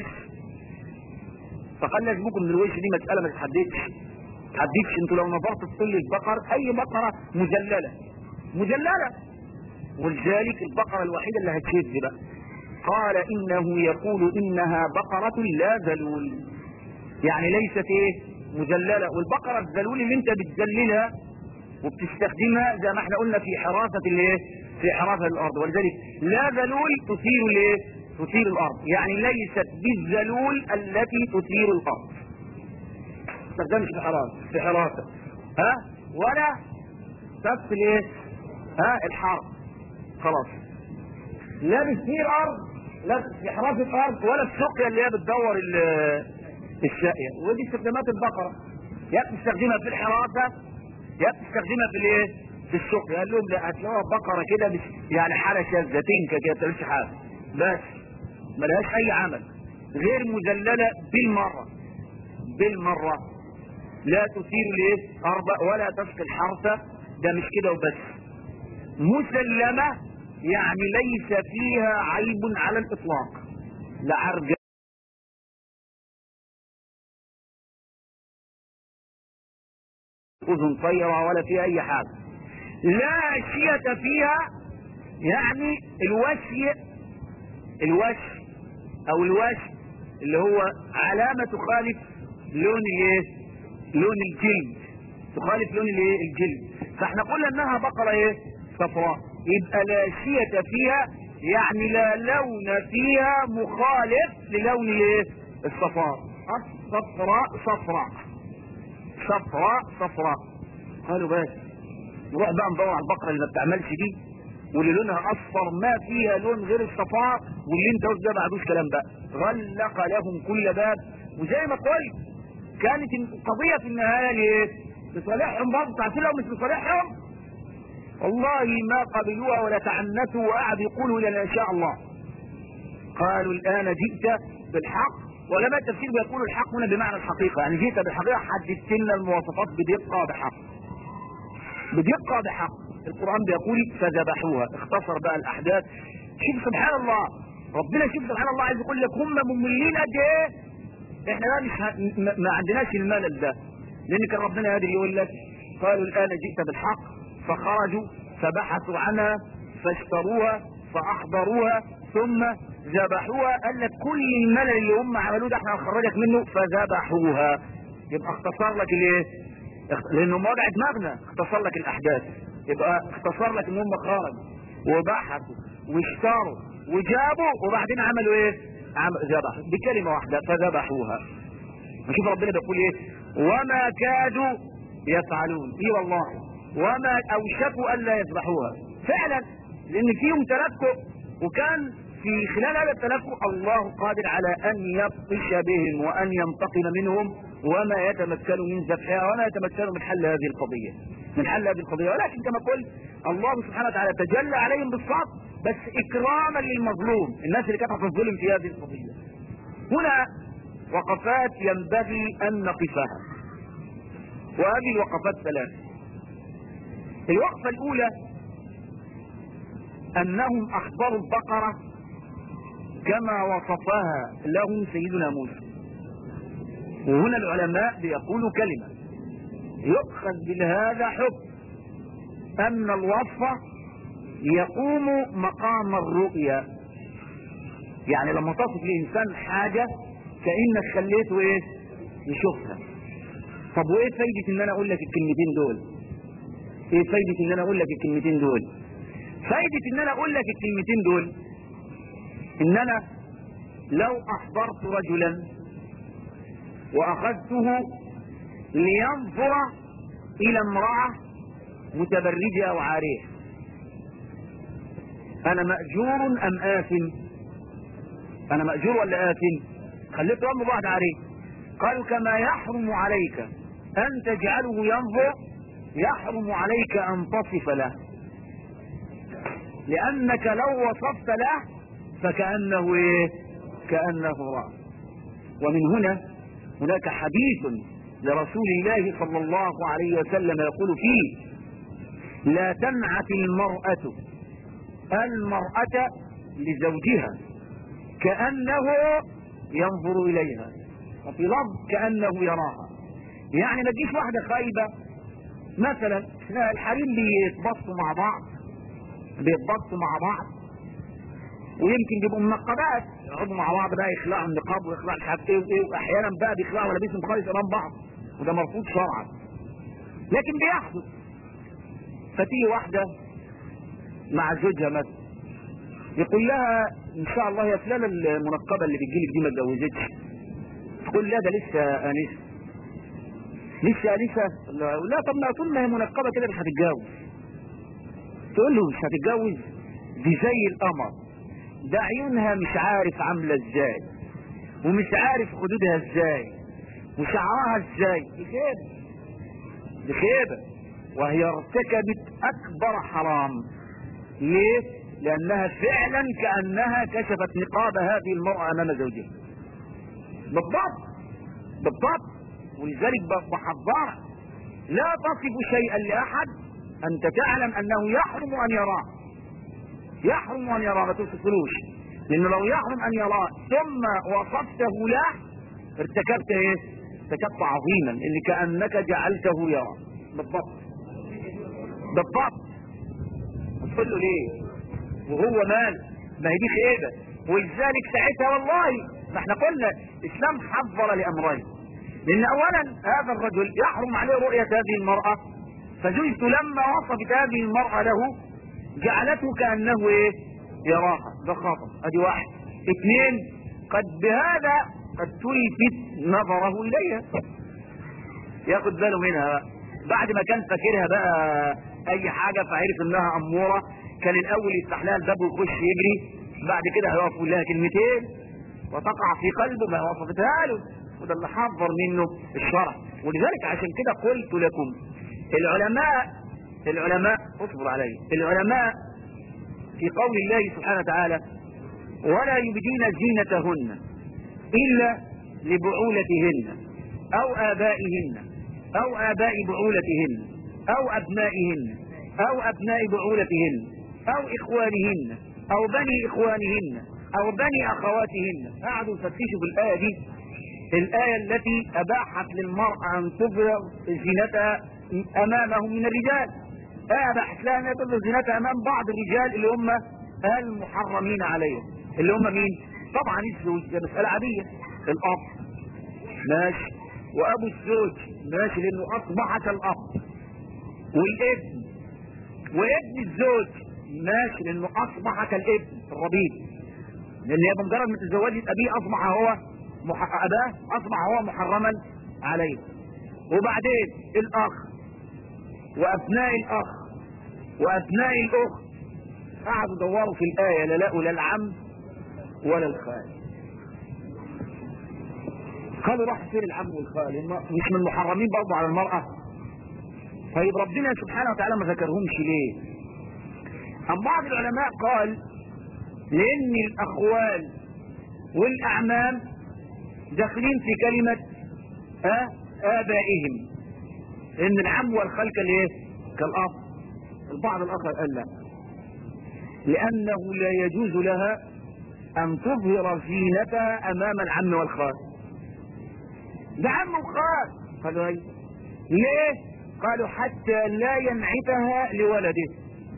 فقال لازمكم من الوش دي مسألة ما تحددش. انتوا لو نظرت في كل البقر اي بقرة مجللة. ولذلك البقرة الوحيدة اللي هتشد بقى قال انه يقول انها بقرة لا ذلول، يعني ليست ايه؟ مجللة. والبقرة الذلول اللي انت بتذللها وبتستخدمها زي ما احنا قلنا في حراسة الايه؟ في حراسة الارض. ولذلك لا ذلول تثير الايه؟ تثير الارض، يعني ليست بالذلول التي تثير الارض. تستخدمش في حراسة ولا تفصل ايه؟ الحرب خلاص. لا بتثير ارض، لا في حراسة ارض، ولا السقيا اللي هي بتدور الساقية. ودي استخدامات البقرة، يا بتستخدمها في الحراسة يا بتستخدمها في الايه؟ في السقيا. قال لهم لا، هتلاقوها بقرة كده يعني حالة شاذة تنكة كده بتعملش حاجة، بس ملهاش اي عمل، غير مذللة بالمرة لا تثير الايه؟ ارض ولا تسقي الحرث. ده مش كده وبس، مسلمة يعني ليس فيها عيب على الاطلاق، لا عرج اذن طيرة ولا فيها اي حاجة، لا شية فيها. يعني الوشي او الوشي اللي هو علامة تخالف لون الايه؟ لون الجلد، تخالف لون الايه؟ الجلد. فاحنا قلنا انها بقرة ايه؟ صفراء، يبقى لا شية فيها يعني لا لون فيها مخالف للون الايه؟ الصفراء. صفراء. قالوا بس نروح بقى ندور على البقرة اللي ما بتعملش دي واللي لونها اصفر ما فيها لون غير الصفراء، واللي انت قلت ده ما عندوش كلام بقى. غلق لهم كل باب. وزي ما قلت كانت القضية في النهاية ليه؟ لصالحهم برضه. تعرفين لو مش لصالحهم والله ما قبلوها ولا تعنتوا وقعدوا يقولوا لنا ان شاء الله. قالوا الان جئت بالحق، ولما التفسير بيقولوا الحق هنا بمعنى الحقيقة، يعني جئت بالحقيقة، حددت لنا المواصفات بدقة بحق. القرآن بيقول فذبحوها، اختصر بقى الأحداث. شوف سبحان الله، ربنا شوف سبحان الله عايز يقول لك هم مملين قد ايه. احنا ما عندناش الملل ده، لان كان ربنا قادر يقول لك قالوا الآن جئت بالحق، فخرجوا فبحثوا عنها فاشتروها فأحضروها ثم ذبحوها. قال لك كل الملل اللي هم عملوه ده احنا هنخرجك منه فذبحوها. يبقى اختصر لك الايه؟ لانه وضع دماغنا اختصر لك الاحداث. يبقى اختصر لك ان هم خرجوا وبحثوا واشتروا وجابوا وبعدين عملوا ايه؟ ذبحوا بكلمة واحدة فذبحوها. نشوف ربنا بيقول ايه؟ وما كادوا يفعلون. ايه والله وما اوشكوا الا يذبحوها فعلا، لان فيهم تلكؤ، وكان في خلال هذا التلكؤ الله قادر على ان يبطش بهم وان ينتقم منهم، وما يتمكن من ذبحها وما يتمكن من حل هذه القضية. ولكن كما قلت الله سبحانه وتعالى تجلى عليهم بالصبر، بس اكراما للمظلوم، الناس اللي كانت هتظلم في هذه القضية. هنا وقفات ينبغي ان نقفها، وهذه الوقفات ثلاث. الوقفة الاولى انهم احضروا البقرة كما وصفها لهم سيدنا موسى. وهنا العلماء بيقولوا كلمة يؤخذ بهذا حكم ان الوصف يقوم مقام الرؤية. يعني لما تصف لإنسان حاجة كأنك خليته ايه يشوفها. طب وايه فايدة ان انا اقول لك الكلمتين دول؟ ايه فايدة ان انا اقول لك الكلمتين دول؟ فايدة ان انا اقول لك الكلمتين دول ان انا لو احضرت رجلا واخذته لينظر الى امرأة متبرجة او عارية، انا مأجور ام آثم؟ انا مأجور ولا آثم؟ خليته امر واحد عارية. قالوا كما يحرم عليك ان تجعله ينظر يحرم عليك ان تصف له، لانك لو وصفت له فكأنه ايه؟ كأنه رأى. ومن هنا هناك حديث لرسول الله صلى الله عليه وسلم يقول فيه: لا تنعت المرأة لزوجها كأنه ينظر إليها، وفي لفظ كأنه يراها. يعني ما تجيش واحدة خايبة مثلا، الحريم بيتبصوا مع بعض ويمكن بيبقوا منقبات يقعدوا مع بعض بقى يخلعوا النقاب ويخلعوا مش عارف ايه وايه، واحيانا بقى بيخلعوا ملابسهم خالص امام بعض، وده مرفوض شرعا لكن بيحدث. فتيجي واحدة مع زوجها مثلا يقول لها ان شاء الله يا فلانة المنقبة اللي بتجيلك دي ما اتجوزتش، تقول لا ده لسه انسة. لا طب ما طول ما هي منقبة كده مش هتتجوز. تقول له مش هتتجوز؟ دي زي القمر، ده عيونها مش عارف عاملة ازاي، ومش عارف خدودها ازاي، وشعرها ازاي. دي خيبة وهي ارتكبت اكبر حرام. ليه؟ لانها فعلا كأنها كشفت نقاب هذه المرأة امام زوجها. بالضبط. ولذلك بحذرك لا تصف شيئا لاحد انت تعلم انه يحرم ان يراه، ما تصفلوش، لانه لو يحرم ان يراه ثم وصفته له ارتكبت ايه؟ ارتكبت عظيما، اللي كأنك جعلته يرى. بالضبط. تقول له ليه وهو مال؟ ما هي دي خيبة. ولذلك ساعتها والله ما احنا قلنا الاسلام حذر لامرين، لان اولا هذا الرجل يحرم عليه رؤية هذه المرأة، فزوجته لما وصفت هذه المرأة له جعلته كأنه ايه؟ يراها. ده خطأ. ادي واحد. اثنين، بهذا قد تلفت نظره اليها، ياخد باله منها بقى. بعد ما كان فاكرها بقى اي حاجة فعرف انها امورة، كان الاول يفتح لها الباب ويخش يجري، بعد كده هيقف يقول لها كلمتين وتقع في قلبه ما وصفتها له. وده اللي حذر منه الشرع. ولذلك عشان كده قلت لكم العلماء اصبر علي، العلماء في قول الله سبحانه وتعالى: ولا يبدين زينتهن الا لبعولتهن او ابائهن او اباء بعولتهن او ابنائهن او ابناء بعولتهن او اخوانهن او بني اخوانهن او بني اخواتهن. قعدوا يفتشوا في الايه دي، الآية التي أباحت للمرأة أن تظهر زينتها أمامهم من الرجال. أباحت لها أن تظهر زينتها أمام بعض الرجال اللي هم المحرمين عليهم، اللي هم مين؟ طبعا الزوج، ده مسألة عادية. الأب ماشي، وأبو الزوج ماشي لأنه أصبح كالأب، والابن وابن الزوج ماشي لأنه أصبح كالابن الربيب، لأن هي بمجرد ما تزوجت أبيه أصبح هو أباه، أصبح هو محرما عليه. وبعدين الأخ وأبناء الأخ وأبناء الأخت، قعدوا دوروا في الآية لا لقوا لا العم ولا الخال. قالوا راح فين العم والخال؟ مش من المحرمين برضه على المرأة؟ طيب ربنا سبحانه وتعالى ما ذكرهمش ليه؟ أم بعض العلماء قال لأن الأخوال والأعمام داخلين في كلمة آبائهم، إن العم والخال كالإيه؟ كالأب. البعض الآخر قال لا، لأنه لا يجوز لها أن تظهر زينتها أمام العم والخال. ده عم وخال. قالوا ايه؟ ليه؟ قالوا حتى لا ينعتها لولده.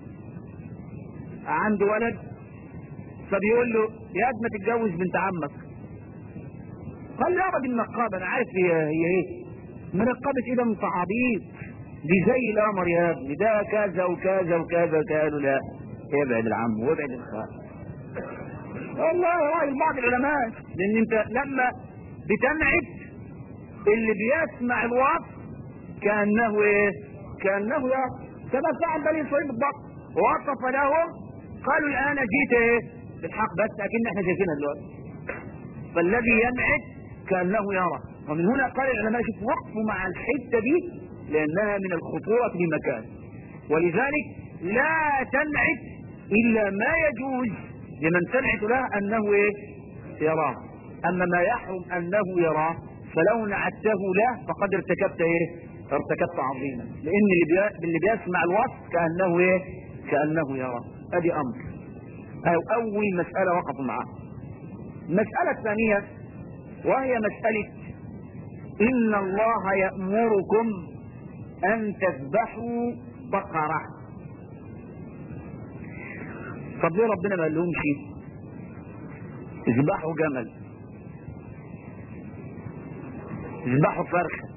عنده ولد فبيقول له يا ما تتجوز بنت عمك. قال له يابا دي منقبه، انا عارف هي ايه منقبه ايه، ده من صعابيط، دي زي القمر يا ابني، ده كذا وكذا وكذا. قالوا لا، ابعد العم وابعد الخال. والله راي بعض العلماء، لان انت لما بتنعت اللي بيسمع الوصف كانه ايه؟ كانه يا كما فعل بني اسرائيل بالضبط، وصف لهم قالوا الان جيت ايه؟ بالحق، بس اكن احنا شايفينها دلوقتي. فالذي ينعت كانه يرى. ومن هنا قال العلماء شوف وقفوا مع الحته دي لانها من الخطوره بمكان، ولذلك لا تنعت الا ما يجوز لمن تنعت له انه ايه؟ يراه. اما ما يحرم انه يراه فلو نعته له فقد ارتكبت ايه؟ ارتكبت عظيما، لان اللي بيسمع الوصف كانه ايه؟ كانه يراه. ادي امر او اول مساله وقفوا معها. المساله الثانيه وهي مساله ان الله يامركم ان تذبحوا بقره. طب ليه ربنا ما قالهمش اذبحوا جمل، اذبحوا فرخه؟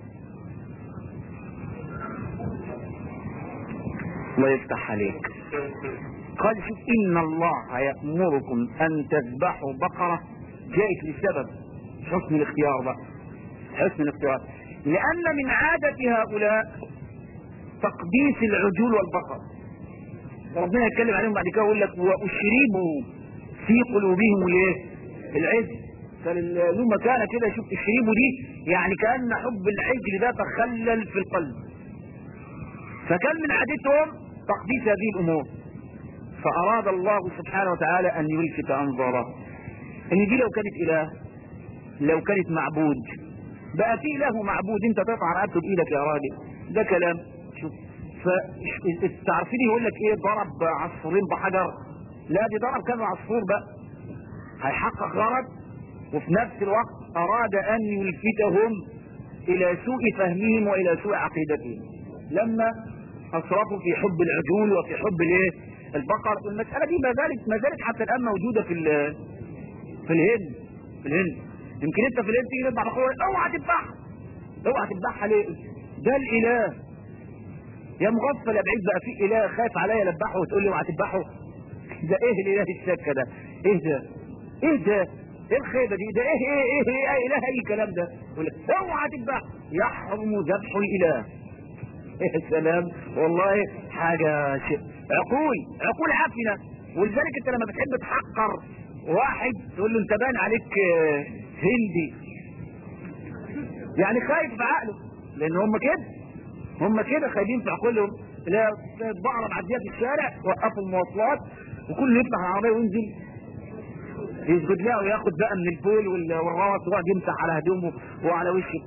الله يفتح عليك. قال شوف ان الله يأمركم ان تذبحوا بقرة، جاءت لسبب حسن الاختيار بقى، حسن الاختيار، لان من عادة هؤلاء تقديس العجول والبقر. ربنا يتكلم عليهم بعد كده ويقول لك واشربوا في قلوبهم الايه؟ العجل. فله مكانه كده. شوف اشربوا دي يعني كأن حب العجل ده تخلل في القلب، فكان من عادتهم تقديس هذه الامور. فاراد الله سبحانه وتعالى ان يلفت انظاره ان دي لو كانت اله، لو كانت معبود، بقى في اله معبود انت تقطع رقبته بايدك يا راجل، ده كلام. شوف تعرفين يقول لك ايه؟ ضرب عصفورين بحجر. لا، دي ضرب كام عصفور بقى، هيحقق غرض وفي نفس الوقت اراد ان يلفتهم الى سوء فهمهم والى سوء عقيدتهم لما اسرفوا في حب العجول وفي حب الايه؟ البقر. المساله دي ما زالت حتى الان موجوده في الهند. يمكن انت في الهند تيجي تذبح اخوك اوعى تذبحها، اوعى تذبحها ليه؟ ده الاله يا مغفل يا بعيد، بقى في اله خايف عليا اذبحه وتقول لي اوعى تذبحه؟ ده ايه الاله الشكه ده؟ ايه ده؟ ايه ده؟ ايه الخيبه دي؟ ده ايه اله اي كلام ده؟ يقول لك اوعى تذبح، يحرم ذبح الاله. يا سلام، والله حاجه عقول عفنه. ولذلك انت لما بتحب تحقر واحد تقول له انت بان عليك هندي، يعني خايف بعقله، لان هم كده خايفين في عقولهم. لا بقرة معديه في الشارع وقفوا المواصلات وكله يفتح العربيه وينزل يسجد لها وياخد بقى من البول والروث ويقعد يمسح على هدومه وعلى وشه.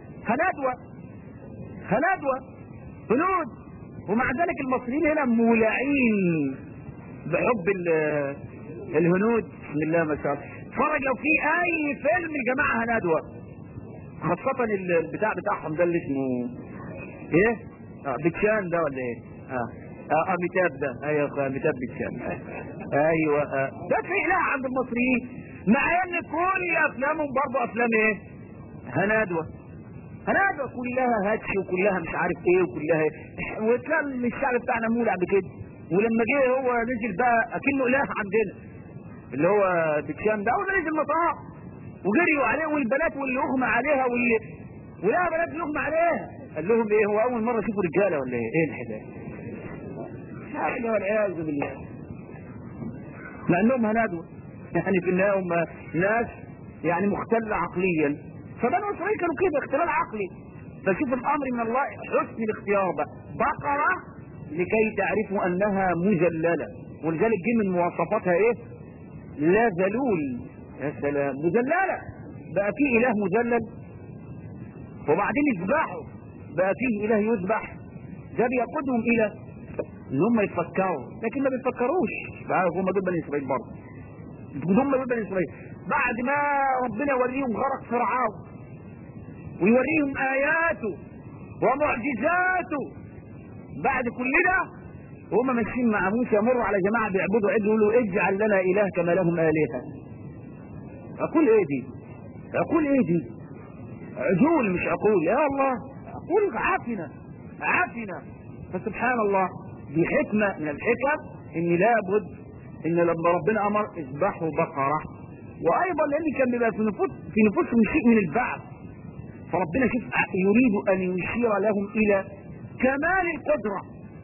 هندوه هنود. ومع ذلك المصريين هنا مولعين بحب الهنود. بسم الله ما شاء الله. اتفرج لو في اي فيلم الجماعه هندوه، خاصه البتاع بتاعهم ده اللي اسمه ايه؟ بتشان ده ولا ايه؟ اميتاب ده. ايوه يا اميتاب بتشان. ايوه ده في اله عند المصريين، مع ان كل افلامهم برضه افلام ايه؟ هندوه كلها هاتش وكلها مش عارف ايه وكلها وكان الشعب بتاعنا مولع بكده. ولما جه هو نزل بقى اكنه اله عندنا اللي هو بتشام ده، اول نزل مطار وجريوا عليه والبنات واللي اغمى عليها ولا بنات اللي اغمى عليها، قال لهم ايه؟ هو اول مره يشوفوا رجاله ولا ايه الحكايه؟ هذا والعياذ بالله. مع انهم هندوه يعني في النهايه هم ناس يعني مختل عقليا. فبنو اسرائيل كانوا كده اختلال عقلي. فشوف الامر من الله حسن الاختيار بقى. بقره لكي تعرفوا انها مذلله، ولذلك جه من مواصفاتها ايه؟ لا ذلول. يا سلام، مذلله. بقى فيه اله مذلل وبعدين يذبحوا، بقى فيه اله يذبح. ده بيقودهم الى ان هم يتفكروا، لكن ما بيفكروش. هم دول بني اسرائيل برضه، هم دول بني اسرائيل. بعد ما ربنا يوريهم غرق فرعون ويوريهم اياته ومعجزاته، بعد كل ده وهم ماشيين مع موسى يمروا على جماعه بيعبدوا عجل يقولوا اجعل لنا اله كما لهم الهه. اقول ايه دي؟ اقول ايه دي؟ عجول مش عقول يا الله، عقول عافنه. فسبحان الله، دي حكمه من الحكم ان لابد ان لما ربنا امر اذبحوا بقره، وايضا لان كان بيبقى في نفوسهم شيء من البعث، فربنا شوف يريد ان يشير لهم الى كمال القدره،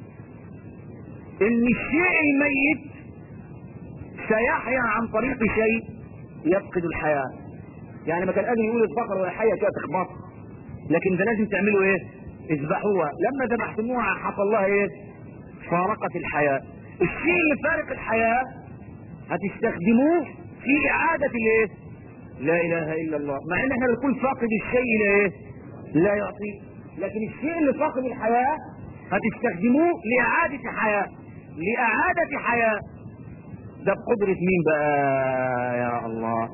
ان الشيء الميت سيحيا عن طريق شيء يفقد الحياه. يعني ما كان قادر يقول البقره وهي حيه كده تخبط، لكن ده لازم تعملوا ايه؟ اذبحوها. لما ذبحتموها حصل لها ايه؟ فارقت الحياه. الشيء اللي فارق الحياه هتستخدموه في اعاده الايه؟ لا اله الا الله. مع ان احنا بنكون فاقد الشيء لايه؟ لا يعطي، لكن الشيء اللي فاقد الحياه هتستخدموه لاعاده حياه، لاعاده حياه. ده بقدره مين بقى يا الله؟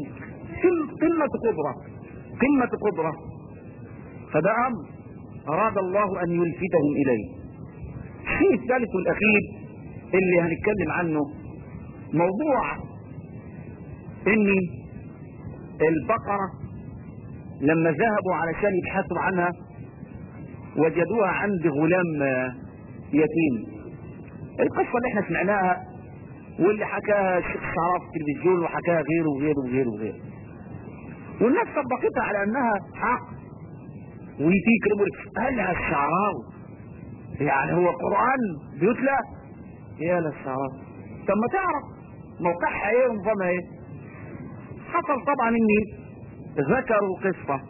قمه قدره. فده امر اراد الله ان يلفتهم اليه. الشيء الثالث والاخير اللي هنتكلم عنه موضوع ان البقرة لما ذهبوا علشان يبحثوا عنها وجدوها عند غلام يتيم. القصة اللي احنا سمعناها واللي حكاها الشيخ الشعراوي في التلفزيون وحكاها غيره، والناس طبقتها على انها حق. ويتيك قالها الشعراوي يعني هو قرآن بيتلى؟ يا للشعراوي، طب ما تعرف موقعها ايه ونظامها ايه. حصل طبعا اني ذكروا قصة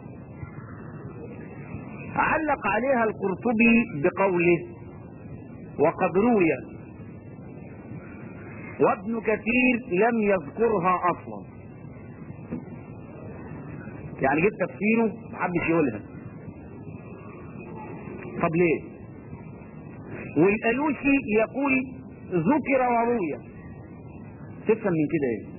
علق عليها القرطبي بقوله وقد روي وابن كثير لم يذكرها اصلا. يعني جبت تفسيره محدش يقولها. طب ليه؟ والألوسي يقول ذكر وروي. تفهم من كده ايه؟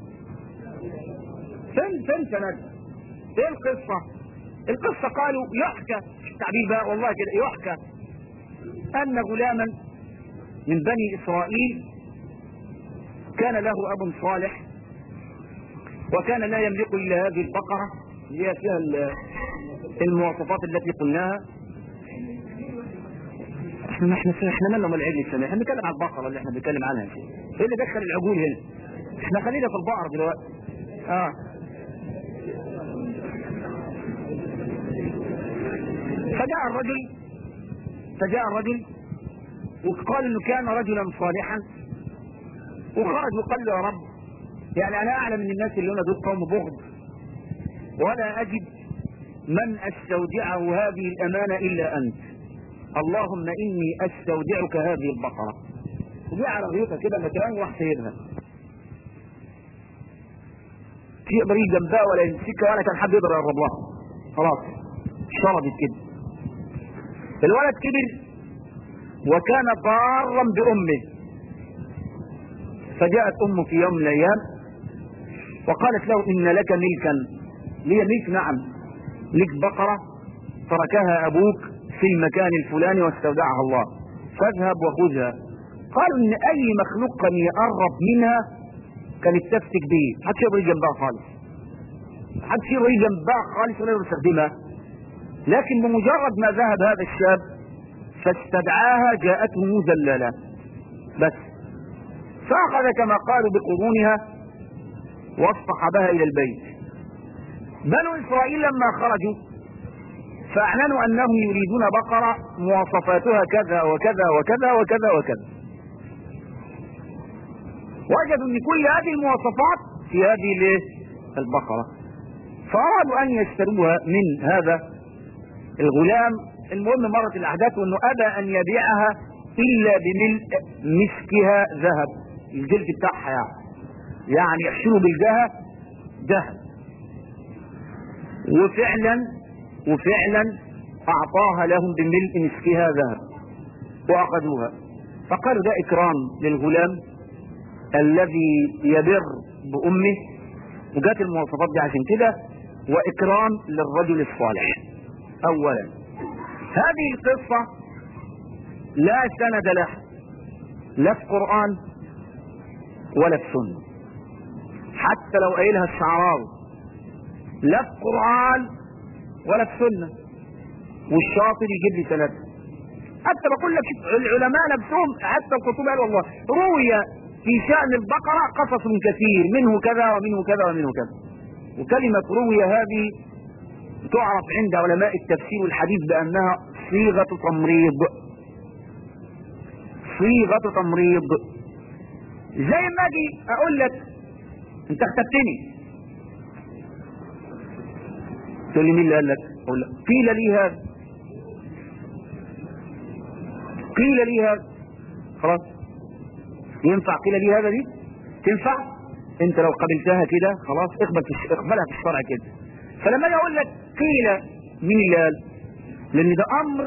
فين سند؟ ايه القصة؟ القصة قالوا يحكى التعبير بقى والله كده، يحكى ان غلاما من بني اسرائيل كان له اب صالح، وكان لا يملك الا هذه البقرة اللي هي فيها المواصفات التي قلناها. احنا مالنا من العجل السماء، احنا بنتكلم عن البقرة اللي احنا بنتكلم عنها. ايه اللي دخل العجول هنا؟ احنا خلينا في البقر دلوقتي. فجاء الرجل وقال انه كان رجلا صالحا، وخرج وقال له يا رب، يعني انا اعلم ان الناس اللي هنا دول قوم بغض، ولا اجد من استودعه هذه الامانه الا انت، اللهم اني استودعك هذه البقره. ودي على غيرتها كده مكان راح سيدها، في يقدر يجي جنبها ولا يمسكها ولا كان حد يقدر يقرب لها، خلاص شردت كده. الولد كبر وكان ضارا بامه، فجاءت امه في يوم من الايام وقالت له ان لك ملكا. لي ملك؟ نعم لك بقرة تركها ابوك في المكان الفلاني واستودعها الله، فاذهب وخذها. قالوا ان اي مخلوق كان يقرب منها كان يستفتك به، محدش يقدر يجي جنبها خالص، محدش يقدر يجي جنبها خالص ولا يقدر يستخدمها. لكن بمجرد ما ذهب هذا الشاب فاستدعاها جاءته مذللة بس، فأخذ كما قالوا بقرونها واصطحبها إلى البيت. بنو إسرائيل لما خرجوا فأعلنوا أنهم يريدون بقرة مواصفاتها كذا وكذا وكذا وكذا وكذا، وجدوا أن كل هذه المواصفات في هذه البقرة، فأرادوا أن يشتروها من هذا الغلام. المهم مرت الأحداث وأنه أبى أن يبيعها إلا بملء مسكها ذهب، الجلد بتاعها يعني يحشروا بالذهب ذهب. وفعلا أعطاها لهم بملء مسكها ذهب وأخذوها. فقالوا ده إكرام للغلام الذي يبر بأمه، وجات المواصفات دي عشان كده، وإكرام للرجل الصالح. أولا هذه القصة لا سند لها لا في قرآن ولا في سنة، حتى لو قايلها الشعراوي، لا في قرآن ولا في سنة، والشاطر يجيب لي سندها. حتى بقول لك العلماء نفسهم حتى الخطوب قالوا والله روي في شأن البقرة قصص كثير منه كذا ومنه كذا ومنه كذا. وكلمة روي هذه تعرف عند علماء التفسير والحديث بأنها صيغة تمريض، صيغة تمريض. زي ما اجي اقول لك انت اختبتني، تقول لي مين اللي قال لك؟ اقول لك قيل لي هذا، قيل لي هذا، خلاص ينفع قيل لي هذا دي؟ تنفع؟ انت لو قبلتها كده خلاص اقبلها في الشرع كده. فلما اجي اقول لك قيل، مين اللي قال؟ لان ده امر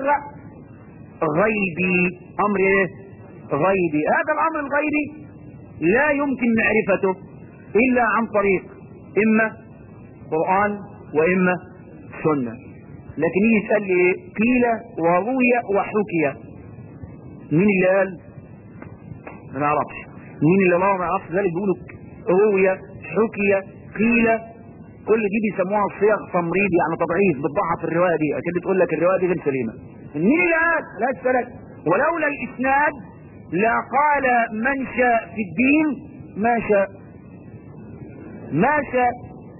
غيبي. امر ايه؟ غيبي. هذا الامر الغيبي لا يمكن معرفته الا عن طريق اما قرآن واما سنة. لكن يجي يسأل لي ايه؟ قيل وروي وحكي، مين اللي قال؟ ما نعرفش. مين اللي الله ما يعرفش ذلك بيقولوا روي حكي قيل، كل دي بيسموها صيغ تمريض، يعني تضعيف، بتضعف الروايه دي، عشان بتقول لك الروايه دي غير سليمه. مين اللي قال؟ لا تسالك. ولولا الاسناد لا قال من شاء في الدين ما شاء، ما شاء.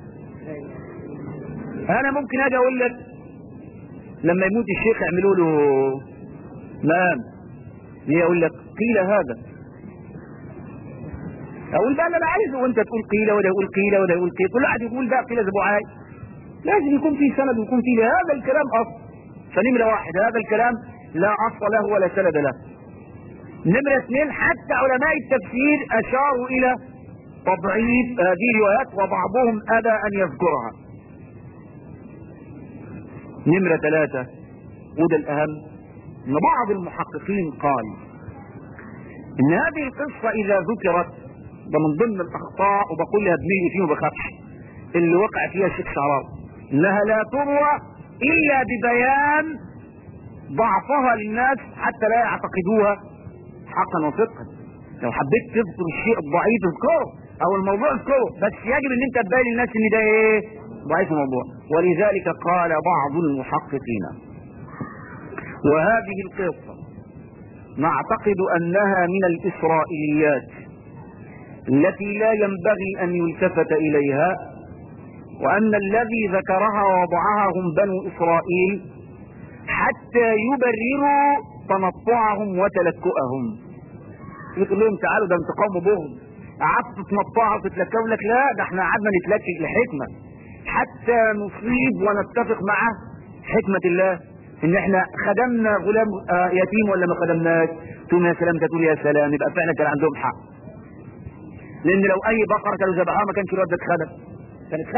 انا ممكن اجي اقول لك لما يموت الشيخ يعملوا له مام، ليه؟ اقول لك قيل هذا، اقول بقى اللي انا عايزه، وانت تقول قيل وده يقول قيل وده يقول قيل، كل واحد يقول بقى قيل زي ابو عاي. لازم يكون في سند ويكون في هذا الكلام اصل. فنمرة واحد هذا الكلام لا اصل له ولا سند له. نمرة اثنين حتى علماء التفسير اشاروا الى تضعيف هذه الروايات وبعضهم ابى ان يذكرها. نمرة ثلاثة وده الاهم، ان بعض المحققين قال ان هذه القصة اذا ذكرت، ده من ضمن الاخطاء وبقول لها بمية فيه وبخافش، اللي وقع فيها الشيخ شعراوي، انها لا تروى الا ببيان ضعفها للناس حتى لا يعتقدوها حقا وصدقا. لو حبيت تذكر الشيء الضعيف اذكره، او الموضوع اذكره، بس يجب ان انت تبين للناس ان ده ايه؟ ضعيف الموضوع. ولذلك قال بعض المحققين وهذه القصة نعتقد انها من الاسرائيليات التي لا ينبغي ان يلتفت اليها، وان الذي ذكرها ووضعها هم بنو اسرائيل حتى يبرروا تنطعهم وتلكؤهم. يقول لهم تعالوا ده انت قوم بغض، قعدتوا تنطعوا وتتلكؤوا، لك لا ده احنا قعدنا نتلكك لحكمة حتى نصيب ونتفق مع حكمة الله، ان احنا خدمنا غلام يتيم ولا ما خدمناش. تقول يا سلام، تقول يا سلام، يبقى فعلا كان عندهم حق. لان لو اي بقرة كانوا ذبحوها ما كانش الواد ده اتخدم، كانت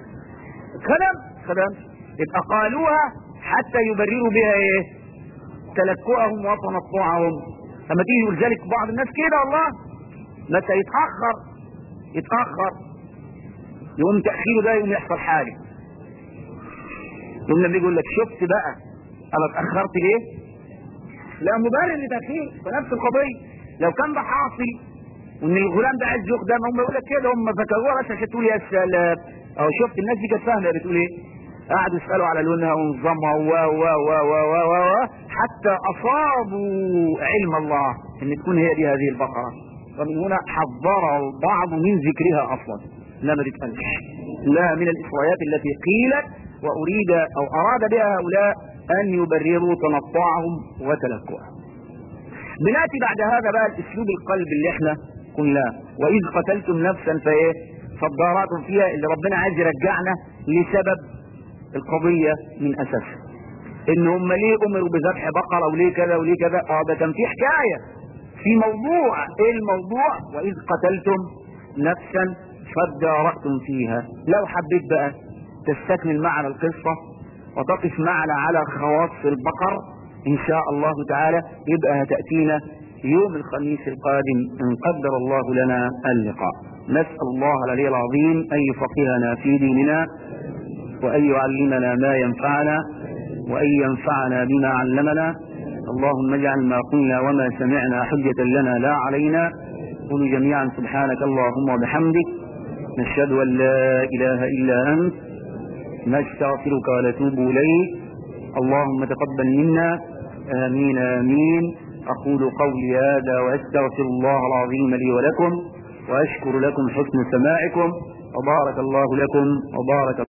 خدم. يبقى قالوها حتى يبرروا بها ايه؟ تلكؤهم وتنطعهم. لما تيجي يقول ذلك بعض الناس كده والله متى يتأخر يقوم تأخيره ده يقوم يحصل حاجة. يقوم لما يقول لك شفت بقى انا اتأخرت ليه؟ لا مبرر لتأخير. فنفس القضية لو كان ده حاصل وان الغلام ده عايز يخدم، هم يقول لك كده، هم ذكروها بس عشان تقول يا سلام. او شفت الناس دي كانت فاهمه بتقول ايه؟ قعدوا يسالوا على لونها ونظامها و حتى اصابوا علم الله ان تكون هي دي هذه البقره. ومن هنا حذر البعض من ذكرها اصلا، لا ما تتقالش، لا من الاسرائيليات التي قيلت واريد او اراد بها هؤلاء ان يبرروا تنطعهم وتلكؤهم. بناتي بعد هذا بقى الاسلوب القلب اللي احنا قلناه، واذ قتلتم نفسا فايه؟ فادارأتم فيها، اللي ربنا عايز يرجعنا لسبب القضية من اساسها، ان هم ليه امروا بذبح بقرة وليه كذا وليه كذا. ده كان في حكاية في موضوع، ايه الموضوع؟ واذ قتلتم نفسا فادارأتم فيها. لو حبيت بقى تستكمل معنا القصة وتقف معنا على خواص البقر ان شاء الله تعالى، يبقى هتأتينا يوم الخميس القادم إن قدر الله لنا اللقاء. نسأل الله العلي العظيم أن يفقهنا في ديننا، وأن يعلمنا ما ينفعنا، وأن ينفعنا بما علمنا. اللهم اجعل ما قلنا وما سمعنا حجة لنا لا علينا. قولوا جميعا سبحانك اللهم وبحمدك، نشهد أن لا إله إلا أنت، نستغفرك ونتوب إليك. اللهم تقبل منا، آمين آمين. أقول قولي هذا وأستغفر الله العظيم لي ولكم، وأشكر لكم حسن سماعكم، وبارك الله لكم وبارك